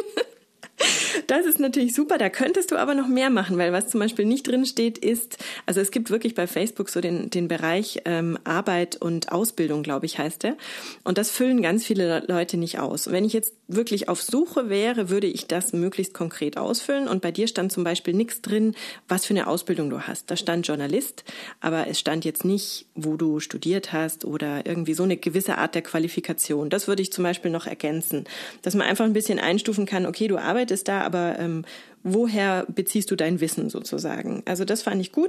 Das ist natürlich super, da könntest du aber noch mehr machen, weil was zum Beispiel nicht drin steht ist, also es gibt wirklich bei Facebook so den Bereich Arbeit und Ausbildung, glaube ich, heißt der. Und das füllen ganz viele Leute nicht aus. Und wenn ich jetzt wirklich auf Suche wäre, würde ich das möglichst konkret ausfüllen. Und bei dir stand zum Beispiel nichts drin, was für eine Ausbildung du hast. Da stand Journalist, aber es stand jetzt nicht, wo du studiert hast oder irgendwie so eine gewisse Art der Qualifikation. Das würde ich zum Beispiel noch ergänzen, dass man einfach ein bisschen einstufen kann, okay, du arbeitest da, aber woher beziehst du dein Wissen sozusagen? Also das fand ich gut.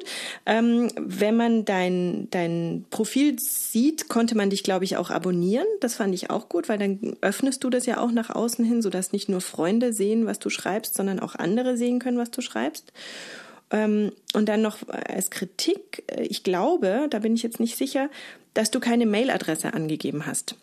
Wenn man dein Profil sieht, konnte man dich, glaube ich, auch abonnieren. Das fand ich auch gut, weil dann öffnest du das ja auch nach außen hin, sodass nicht nur Freunde sehen, was du schreibst, sondern auch andere sehen können, was du schreibst. Und dann noch als Kritik, ich glaube, da bin ich jetzt nicht sicher, dass du keine Mailadresse angegeben hast.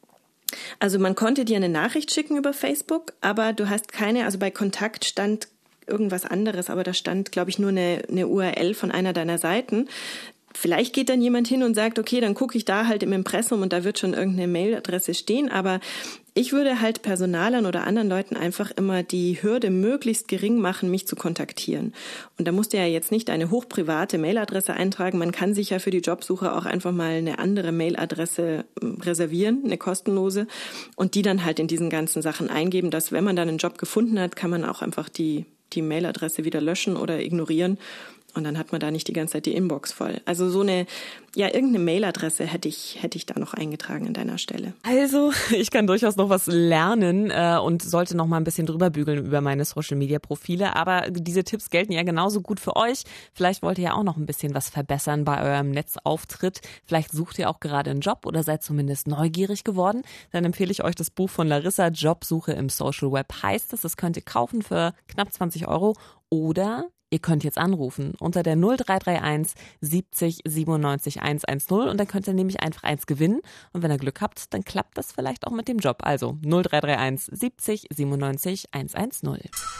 Also man konnte dir eine Nachricht schicken über Facebook, aber du hast keine, also bei Kontakt stand irgendwas anderes, aber da stand, glaube ich, nur eine URL von einer deiner Seiten. Vielleicht geht dann jemand hin und sagt, okay, dann gucke ich da halt im Impressum und da wird schon irgendeine Mailadresse stehen, aber ich würde halt Personalern oder anderen Leuten einfach immer die Hürde möglichst gering machen, mich zu kontaktieren. Und da musst du ja jetzt nicht eine hochprivate Mailadresse eintragen. Man kann sich ja für die Jobsuche auch einfach mal eine andere Mailadresse reservieren, eine kostenlose, und die dann halt in diesen ganzen Sachen eingeben, dass wenn man dann einen Job gefunden hat, kann man auch einfach die Mailadresse wieder löschen oder ignorieren. Und dann hat man da nicht die ganze Zeit die Inbox voll. Also so irgendeine Mailadresse hätte ich da noch eingetragen an deiner Stelle. Also, ich kann durchaus noch was lernen und sollte noch mal ein bisschen drüber bügeln über meine Social-Media-Profile. Aber diese Tipps gelten ja genauso gut für euch. Vielleicht wollt ihr ja auch noch ein bisschen was verbessern bei eurem Netzauftritt. Vielleicht sucht ihr auch gerade einen Job oder seid zumindest neugierig geworden. Dann empfehle ich euch das Buch von Larissa, Jobsuche im Social Web heißt es. Das könnt ihr kaufen für knapp 20 €. Oder Ihr könnt jetzt anrufen unter der 0331 70 97 110 und dann könnt ihr nämlich einfach eins gewinnen. Und wenn ihr Glück habt, dann klappt das vielleicht auch mit dem Job. Also 0331 70 97 110.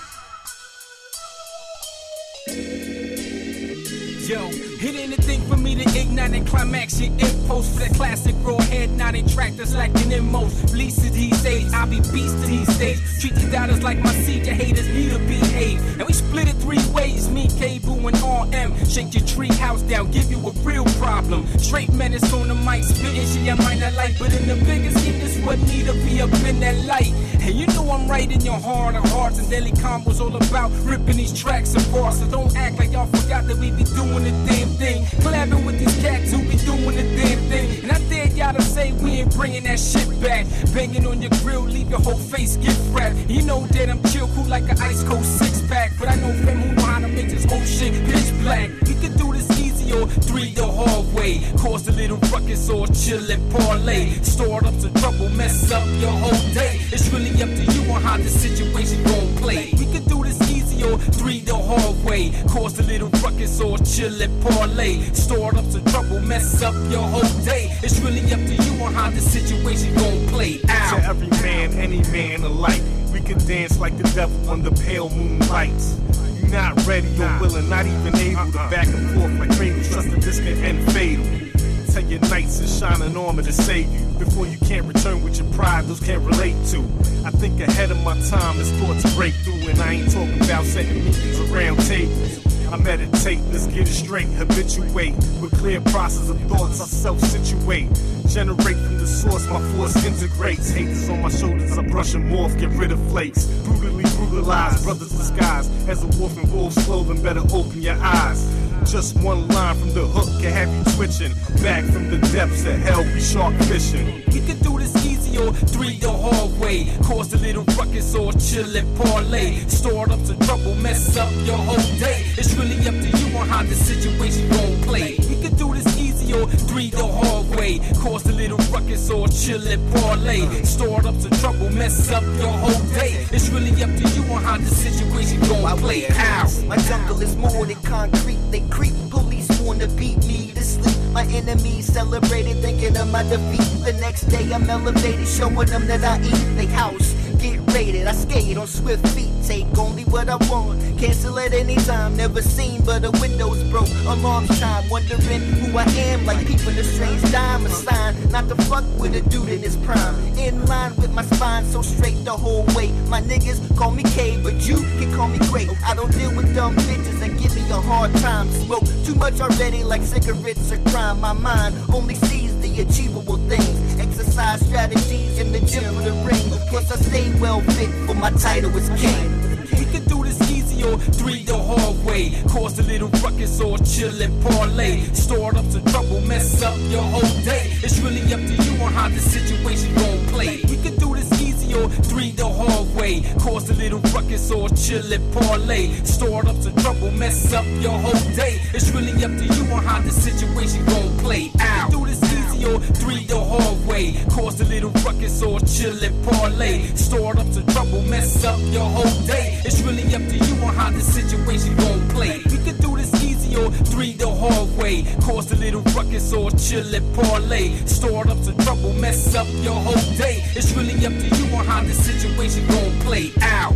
Yo, it ain't a thing for me to ignite and climax your impulse for that classic raw head nodding track that's lacking in most. Least of these days, I be beast of these days. Treat the doubters like my seed, your haters need to behave. And we split it 3 ways, me, K-Boo, and RM. Shake your tree house down, give you a real problem. Straight menace on the mic, spitting shit you might not like. But in the bigger scheme, this what need to be up in that light. And you know I'm right in your heart of hearts, and Daily Combo's all about ripping these tracks apart. So don't act like y'all forgot that we be doing the damn thing. Collabing with these cats who be doing the damn thing. And I dare y'all to say we ain't bringing that shit back. Banging on your grill, leave your whole face gift wrapped. You know that I'm chill, cool like an ice cold 6-pack. But I know them who know how to make this whole shit pitch black. We could do this easy or 3-door hallway. Cause a little ruckus or chill and parlay. Stored up to trouble, mess up your whole day. It's really up to you on how the situation gon' play. We could do this easy or 3-door hallway. Cause a little ruckus or chill and parlay. Stored up to trouble, mess up your whole day. It's really up to you on how the situation gon' play out. To every man, any man alike, we can dance like the devil under pale moonlights. You're not ready or willing, not even able to back and forth like cradles. Trust that this can end fatal. Tell your knights and shining armor to save you. Before you can't return with your pride, those can't relate to. I think ahead of my time, as thoughts break through. And I ain't talking about setting meetings around tables. I meditate, let's get it straight, habituate. With clear process of thoughts, I self-situate. Generate from the source, my force integrates. Haters on my shoulders, I brush them off, get rid of flakes. Brutally brutalized, brothers disguised. As a wolf in wolf's clothing, better open your eyes. Just one line from the hook can have you twitching. Back from the depths of hell, we shark fishing. We could do this easy or 3-door hallway. Cause a little ruckus or chill and parlay. Stored up to trouble, mess up your whole day. It's really up to you on how the situation gon' play. We could do this easy or 3-door hallway. Cause a little ruckus or chill and parlay. Stored up to trouble, mess up your whole day. It's really up to you on how the situation gon' play out. My jungle is more than concrete. They creep, police wanna beat me to sleep. My enemies celebrated, thinking of my defeat. The next day I'm elevated, showing them that I eat. They house, get raided, I skate on swift feet. Take only what I want, cancel at any time. Never seen but the windows broke, alarms chime. Wondering who I am, like peeping a strange dime. A sign not to fuck with a dude in his prime. In line with my spine, so straight the whole way. My niggas call me K, but you can call me Great. I don't deal with dumb bitches that give me a hard time. Smoke too much already, like cigarettes are crime. My mind only sees the achievable things. Exercise strategies in the gym or the ring. Plus I stay well fit for my title as king. We could do this easy or 3-door hallway. Cause a little ruckus or chill and parlay. Stored up to trouble, mess up your whole day. It's really up to you on how the situation gon' play. We could do this easy or 3-door hallway. Cause a little ruckus or chill and parlay. Stored up to trouble, mess up your whole day. It's really up to you on how the situation gon' play out. We could do this easy or 3-door hallway. Cause a little ruckus or chill and parlay. Stored up to trouble, mess up your whole day. It's really up to you on how the situation gon' play. We could do this easy or 3-door hallway. Cause a little ruckus or chill and parlay. Stored up to trouble, mess up your whole day. It's really up to you on how the situation gon' play out.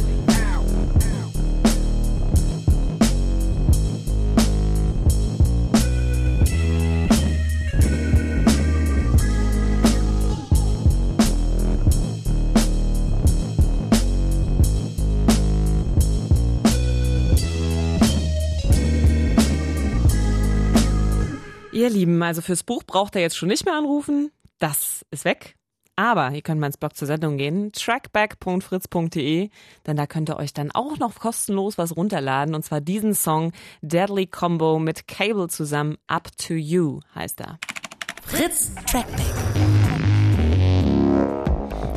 Ihr Lieben, also fürs Buch braucht ihr jetzt schon nicht mehr anrufen. Das ist weg. Aber ihr könnt mal ins Blog zur Sendung gehen, trackback.fritz.de, denn da könnt ihr euch dann auch noch kostenlos was runterladen. Und zwar diesen Song Deadly Combo mit Cable zusammen, Up to You heißt er. Fritz Trackback.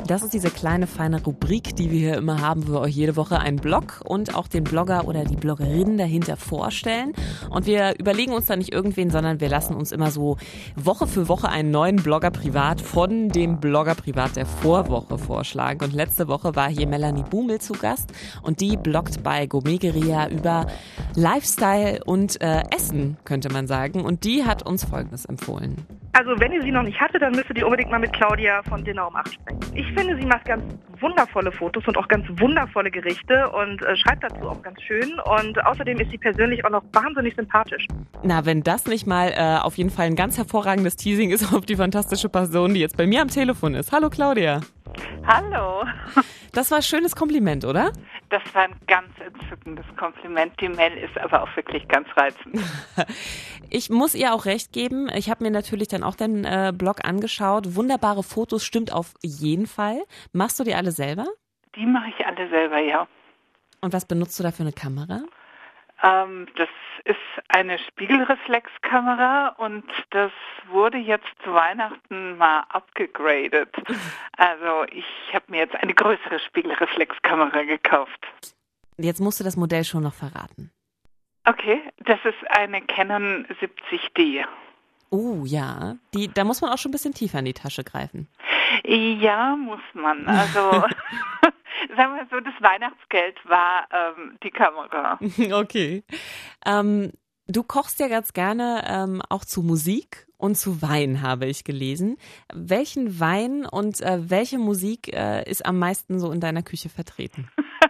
Das ist diese kleine, feine Rubrik, die wir hier immer haben für euch jede Woche einen Blog und auch den Blogger oder die Bloggerin dahinter vorstellen. Und wir überlegen uns da nicht irgendwen, sondern wir lassen uns immer so Woche für Woche einen neuen Blogger privat von dem Blogger privat der Vorwoche vorschlagen. Und letzte Woche war hier Melanie Bumel zu Gast und die bloggt bei Gourmetgeria über Lifestyle und Essen, könnte man sagen. Und die hat uns Folgendes empfohlen. Also wenn ihr sie noch nicht hattet, dann müsstet ihr unbedingt mal mit Claudia von Dinner um 8 sprechen. Ich finde, sie macht ganz wundervolle Fotos und auch ganz wundervolle Gerichte und schreibt dazu auch ganz schön. Und außerdem ist sie persönlich auch noch wahnsinnig sympathisch. Na, wenn das nicht mal auf jeden Fall ein ganz hervorragendes Teasing ist auf die fantastische Person, die jetzt bei mir am Telefon ist. Hallo Claudia. Hallo. Das war ein schönes Kompliment, oder? Das war ein ganz entzückendes Kompliment. Die Mel ist aber auch wirklich ganz reizend. Ich muss ihr auch recht geben. Ich habe mir natürlich dann auch deinen Blog angeschaut. Wunderbare Fotos, stimmt auf jeden Fall. Machst du die alle selber? Die mache ich alle selber, ja. Und was benutzt du da für eine Kamera? Das ist eine Spiegelreflexkamera und das wurde jetzt zu Weihnachten mal abgegradet. Also ich habe mir jetzt eine größere Spiegelreflexkamera gekauft. Jetzt musst du das Modell schon noch verraten. Okay, das ist eine Canon 70D. Oh ja, da muss man auch schon ein bisschen tiefer in die Tasche greifen. Ja, muss man. Also sagen wir so, das Weihnachtsgeld war die Kamera. Okay. Du kochst ja ganz gerne auch zu Musik und zu Wein, habe ich gelesen. Welchen Wein und welche Musik ist am meisten so in deiner Küche vertreten?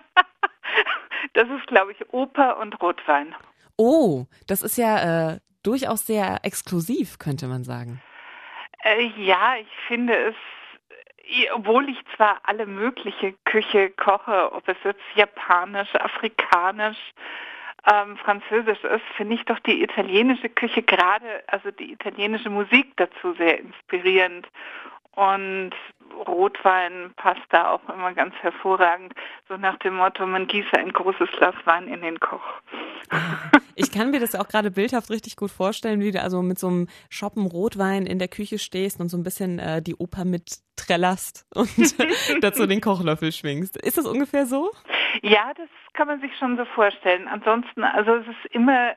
Das ist, glaube ich, Oper und Rotwein. Oh, das ist ja durchaus sehr exklusiv, könnte man sagen. Ja, ich finde es, obwohl ich zwar alle mögliche Küche koche, ob es jetzt japanisch, afrikanisch, französisch ist, finde ich doch die italienische Küche gerade, also die italienische Musik dazu sehr inspirierend. Und Rotwein passt da auch immer ganz hervorragend, so nach dem Motto, man gieße ein großes Glas Wein in den Koch. Ich kann mir das auch gerade bildhaft richtig gut vorstellen, wie du also mit so einem Schoppen Rotwein in der Küche stehst und so ein bisschen die Oper mit trällerst und dazu den Kochlöffel schwingst. Ist das ungefähr so? Ja, das kann man sich schon so vorstellen. Ansonsten, also es ist immer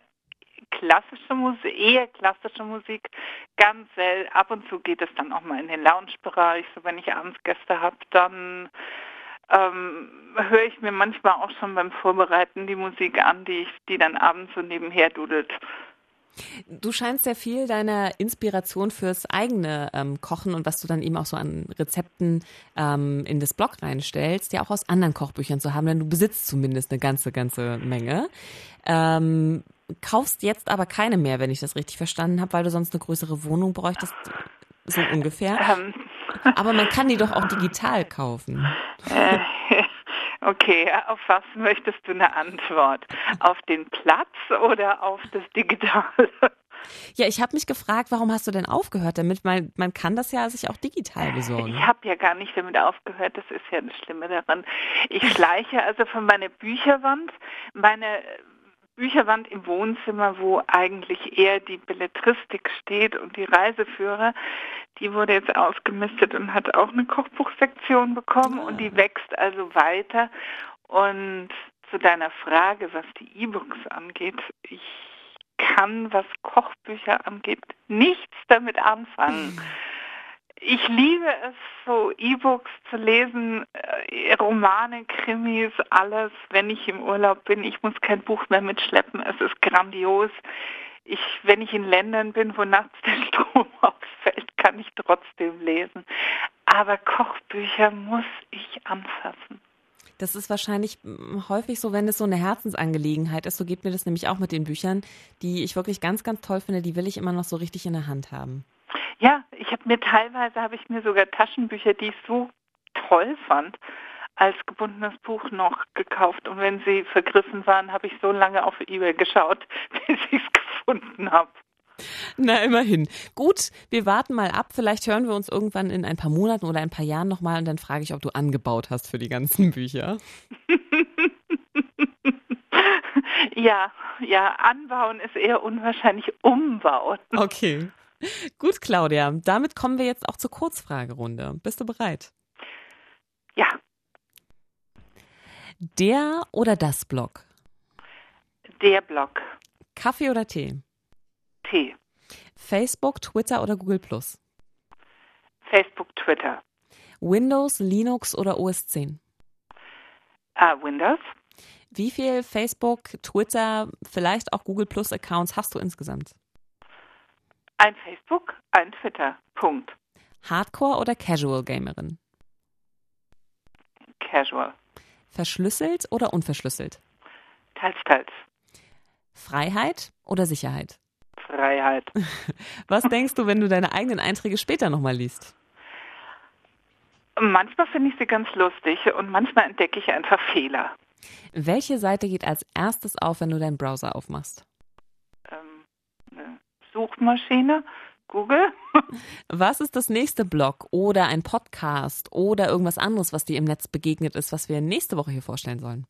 eher klassische Musik, ganz selten. Ab und zu geht es dann auch mal in den Lounge-Bereich. So, wenn ich abends Gäste habe, dann höre ich mir manchmal auch schon beim Vorbereiten die Musik an, die dann abends so nebenher dudelt. Du scheinst sehr viel deiner Inspiration fürs eigene Kochen und was du dann eben auch so an Rezepten in das Blog reinstellst, ja auch aus anderen Kochbüchern zu haben, denn du besitzt zumindest eine ganze Menge. Kaufst jetzt aber keine mehr, wenn ich das richtig verstanden habe, weil du sonst eine größere Wohnung bräuchtest, so ungefähr. Aber man kann die doch auch digital kaufen. Okay, auf was möchtest du eine Antwort? Auf den Platz oder auf das Digitale? Ja, ich habe mich gefragt, warum hast du denn aufgehört damit? Man kann das ja sich auch digital besorgen. Ich habe ja gar nicht damit aufgehört, das ist ja das Schlimme daran. Ich schleiche also von meiner Bücherwand im Wohnzimmer, wo eigentlich eher die Belletristik steht und die Reiseführer, die wurde jetzt ausgemistet und hat auch eine Kochbuchsektion bekommen und die wächst also weiter. Und zu deiner Frage, was die E-Books angeht, ich kann, was Kochbücher angeht, nichts damit anfangen. Ich liebe es, so E-Books zu lesen, Romane, Krimis, alles, wenn ich im Urlaub bin. Ich muss kein Buch mehr mitschleppen, es ist grandios. Wenn ich in Ländern bin, wo nachts der Strom ausfällt, kann ich trotzdem lesen. Aber Kochbücher muss ich anfassen. Das ist wahrscheinlich häufig so, wenn es so eine Herzensangelegenheit ist. So geht mir das nämlich auch mit den Büchern, die ich wirklich ganz toll finde. Die will ich immer noch so richtig in der Hand haben. Ja, teilweise habe ich mir sogar Taschenbücher, die ich so toll fand, als gebundenes Buch noch gekauft. Und wenn sie vergriffen waren, habe ich so lange auf eBay geschaut, bis ich es gefunden habe. Na, immerhin. Gut, wir warten mal ab. Vielleicht hören wir uns irgendwann in ein paar Monaten oder ein paar Jahren nochmal und dann frage ich, ob du angebaut hast für die ganzen Bücher. Ja, anbauen ist eher unwahrscheinlich, umbauen. Okay. Gut, Claudia, damit kommen wir jetzt auch zur Kurzfragerunde. Bist du bereit? Ja. Der oder das Blog? Der Blog. Kaffee oder Tee? Tee. Facebook, Twitter oder Google+? Facebook, Twitter. Windows, Linux oder OS 10? Windows. Wie viel Facebook, Twitter, vielleicht auch Google+ Accounts hast du insgesamt? Ein Facebook, ein Twitter. Punkt. Hardcore oder Casual Gamerin? Casual. Verschlüsselt oder unverschlüsselt? Teils, teils. Freiheit oder Sicherheit? Freiheit. Was denkst du, wenn du deine eigenen Einträge später nochmal liest? Manchmal finde ich sie ganz lustig und manchmal entdecke ich einfach Fehler. Welche Seite geht als erstes auf, wenn du deinen Browser aufmachst? Eine Suchmaschine, Google. Was ist das nächste Blog oder ein Podcast oder irgendwas anderes, was dir im Netz begegnet ist, was wir nächste Woche hier vorstellen sollen?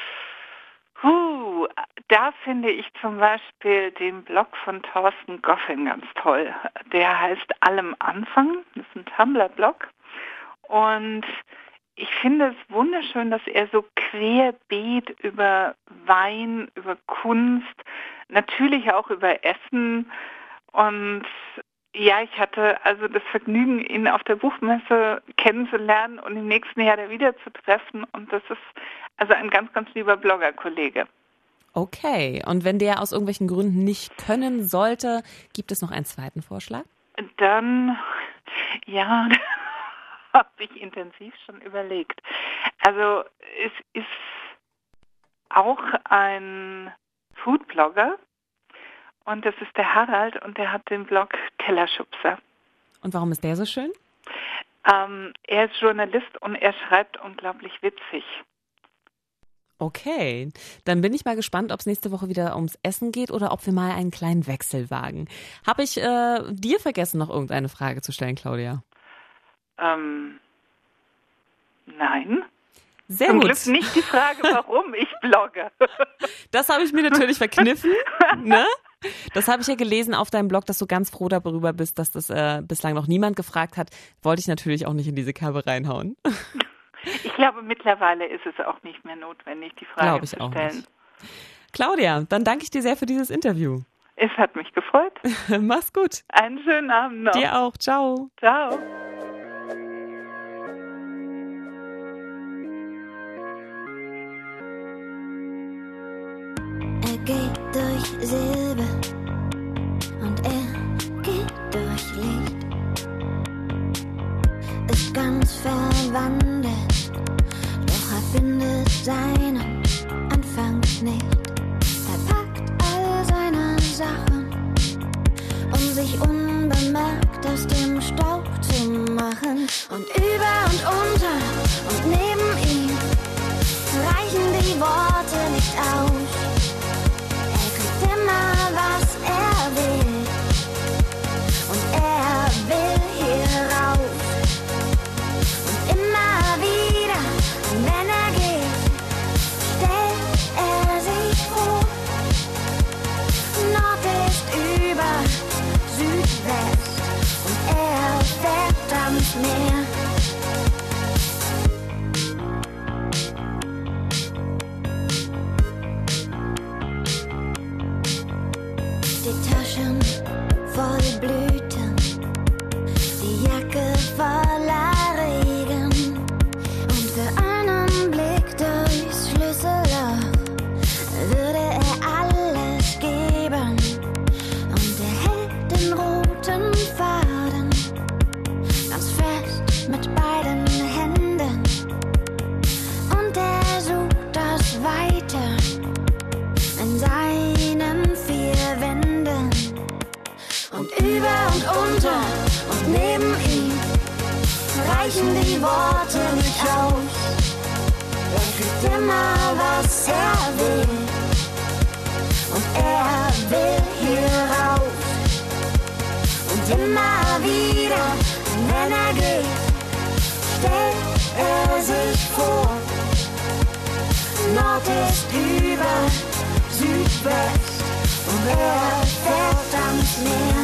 Da finde ich zum Beispiel den Blog von Thorsten Goffin ganz toll. Der heißt Allem Anfang, das ist ein Tumblr-Blog. Und ich finde es wunderschön, dass er so querbeet über Wein, über Kunst, natürlich auch über Essen. Und ja, ich hatte also das Vergnügen, ihn auf der Buchmesse kennenzulernen und im nächsten Jahr da wieder zu treffen. Und das ist also ein ganz, ganz lieber Blogger-Kollege. Okay, und wenn der aus irgendwelchen Gründen nicht können sollte, gibt es noch einen zweiten Vorschlag? Dann, ja, habe ich intensiv schon überlegt. Also es ist auch ein Foodblogger und das ist der Harald und der hat den Blog Tellerschubser. Und warum ist der so schön? Er ist Journalist und er schreibt unglaublich witzig. Okay, dann bin ich mal gespannt, ob es nächste Woche wieder ums Essen geht oder ob wir mal einen kleinen Wechsel wagen. Habe ich dir vergessen, noch irgendeine Frage zu stellen, Claudia? Nein. Sehr Zum gut. Glück nicht die Frage, warum ich blogge. Das habe ich mir natürlich verkniffen, ne? Das habe ich ja gelesen auf deinem Blog, dass du ganz froh darüber bist, dass das bislang noch niemand gefragt hat. Wollte ich natürlich auch nicht in diese Kerbe reinhauen. Ich glaube, mittlerweile ist es auch nicht mehr notwendig, die Frage zu stellen. Nicht. Claudia, dann danke ich dir sehr für dieses Interview. Es hat mich gefreut. Mach's gut. Einen schönen Abend noch. Dir auch. Ciao. Ciao. Er geht durch Silbe und er geht durch Licht. Ist ganz verwandelt, doch er findet seinen Anfang nicht. Er packt all seine Sachen, um sich unbemerkt aus dem Staub zu machen. Und über und unter und neben ihm reichen die Worte nicht aus. Er kriegt immer, was er will, und er will hier raus. Und immer wieder, wenn er geht, stellt er sich vor, Nord ist über Südwest und er fährt ans Meer. Die Taschen voll Blüten, die Jacke voller Regen und für einen Blick durchs Schlüsselloch würde er alles geben. Und er hält den roten Faden ganz fest mit beiden Händen und er sucht das Weite in seinen vier Wänden. Und über und unter und neben ihm reichen die Worte nicht aus. Er kriegt immer, was er will, und er will hier raus. Und immer wieder, wenn er geht, stellt er sich vor, Nord ist über Südwest und er fährt ans Meer.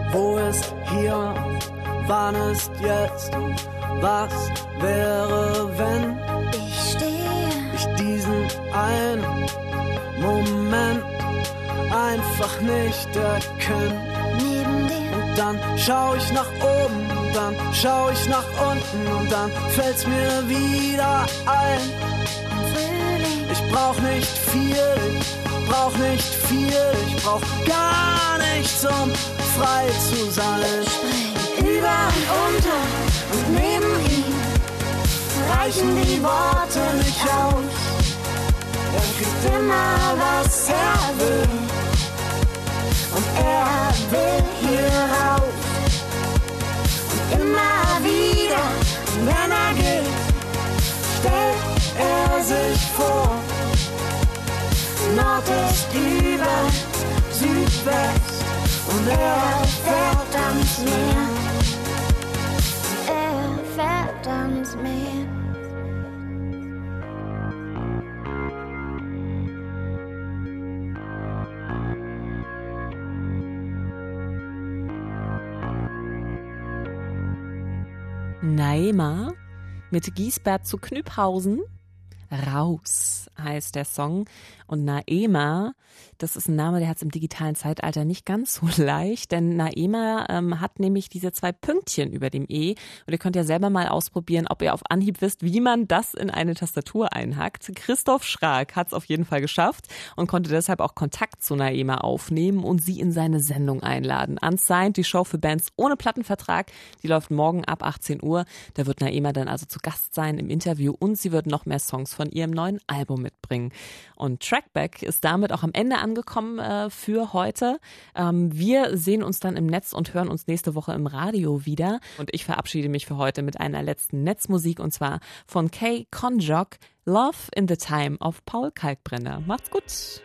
Wo ist hier? Wann ist jetzt? Was wäre, wenn ich diesen einen Moment einfach nicht erkenne? Und dann schau ich nach oben, dann schau ich nach unten und dann fällt's mir wieder ein. Ich brauch nicht viel, ich brauch nicht viel, ich brauch gar nichts, um frei zu sein. Über und unter und neben ihm reichen die Worte nicht aus. Er kriegt immer, was er will, und er will hier raus. Und immer wieder, wenn er geht, stellt er sich vor, Nord ist über Südwest und er fährt ans Meer. Er fährt ans Meer. Naema mit Giesbert zu Knüpphausen. Raus heißt der Song. Und Naema, das ist ein Name, der hat es im digitalen Zeitalter nicht ganz so leicht, denn Naema hat nämlich diese 2 Pünktchen über dem E. Und ihr könnt ja selber mal ausprobieren, ob ihr auf Anhieb wisst, wie man das in eine Tastatur einhackt. Christoph Schrag hat es auf jeden Fall geschafft und konnte deshalb auch Kontakt zu Naema aufnehmen und sie in seine Sendung einladen. Unsigned, die Show für Bands ohne Plattenvertrag, die läuft morgen ab 18 Uhr. Da wird Naema dann also zu Gast sein im Interview und sie wird noch mehr Songs von ihrem neuen Album mitbringen. Und Trackback ist damit auch am Ende angekommen für heute. Wir sehen uns dann im Netz und hören uns nächste Woche im Radio wieder. Und ich verabschiede mich für heute mit einer letzten Netzmusik und zwar von Kay Konjok, Love in the Time of Paul Kalkbrenner. Macht's gut!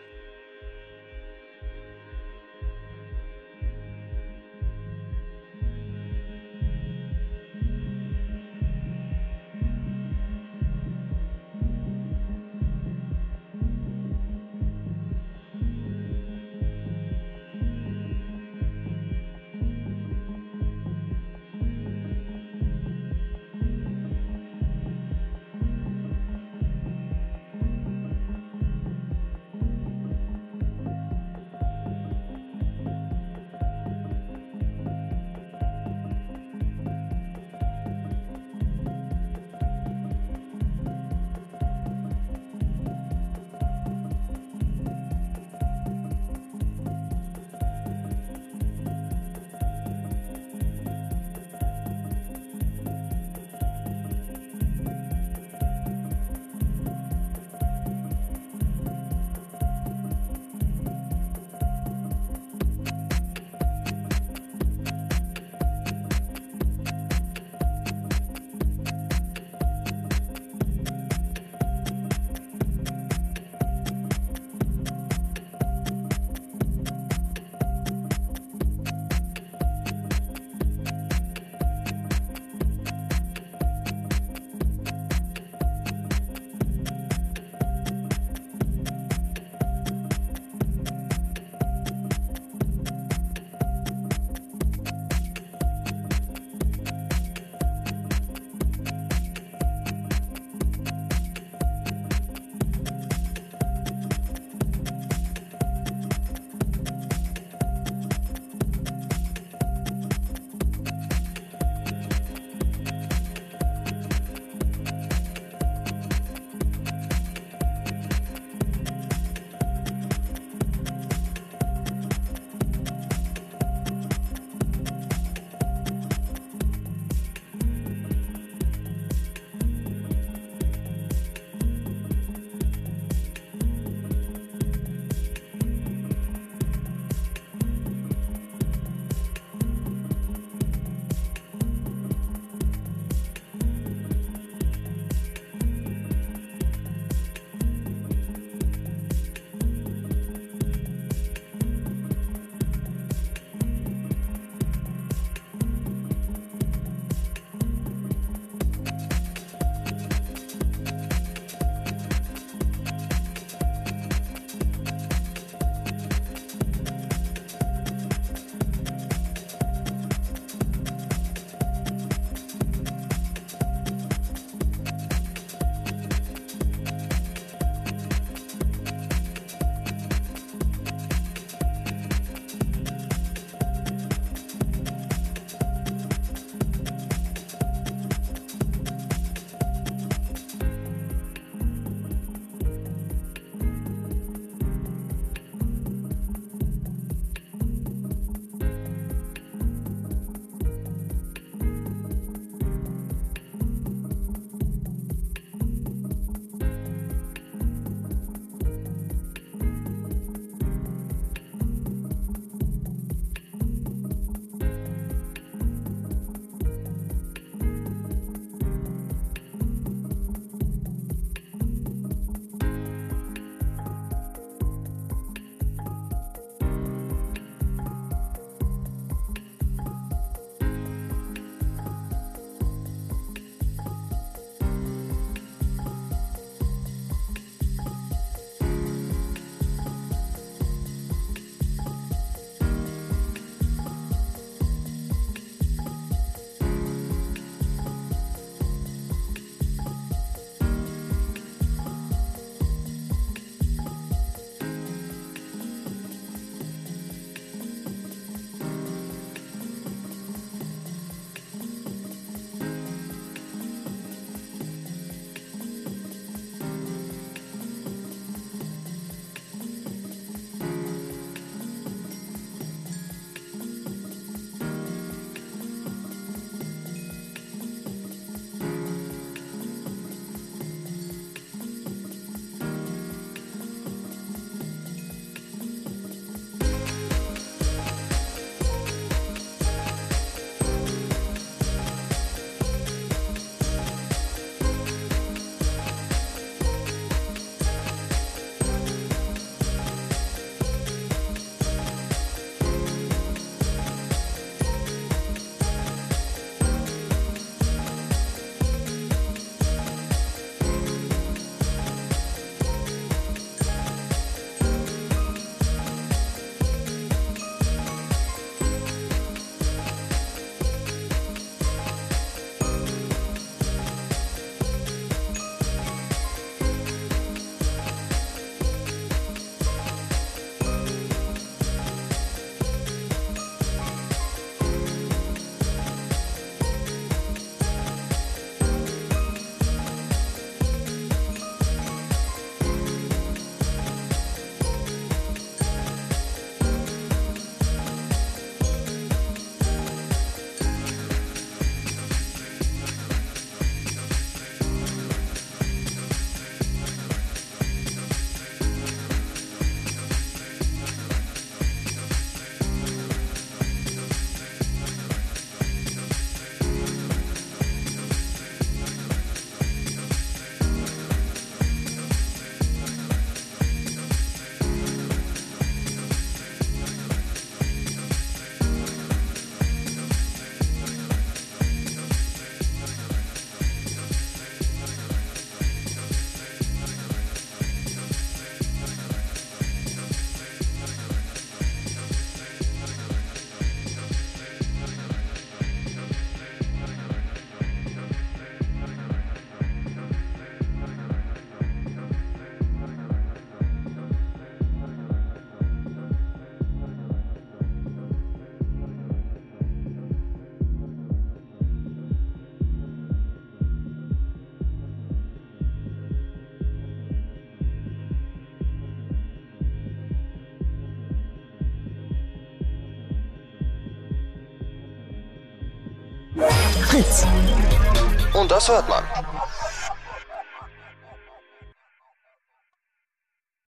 Fritz. Und das hört man.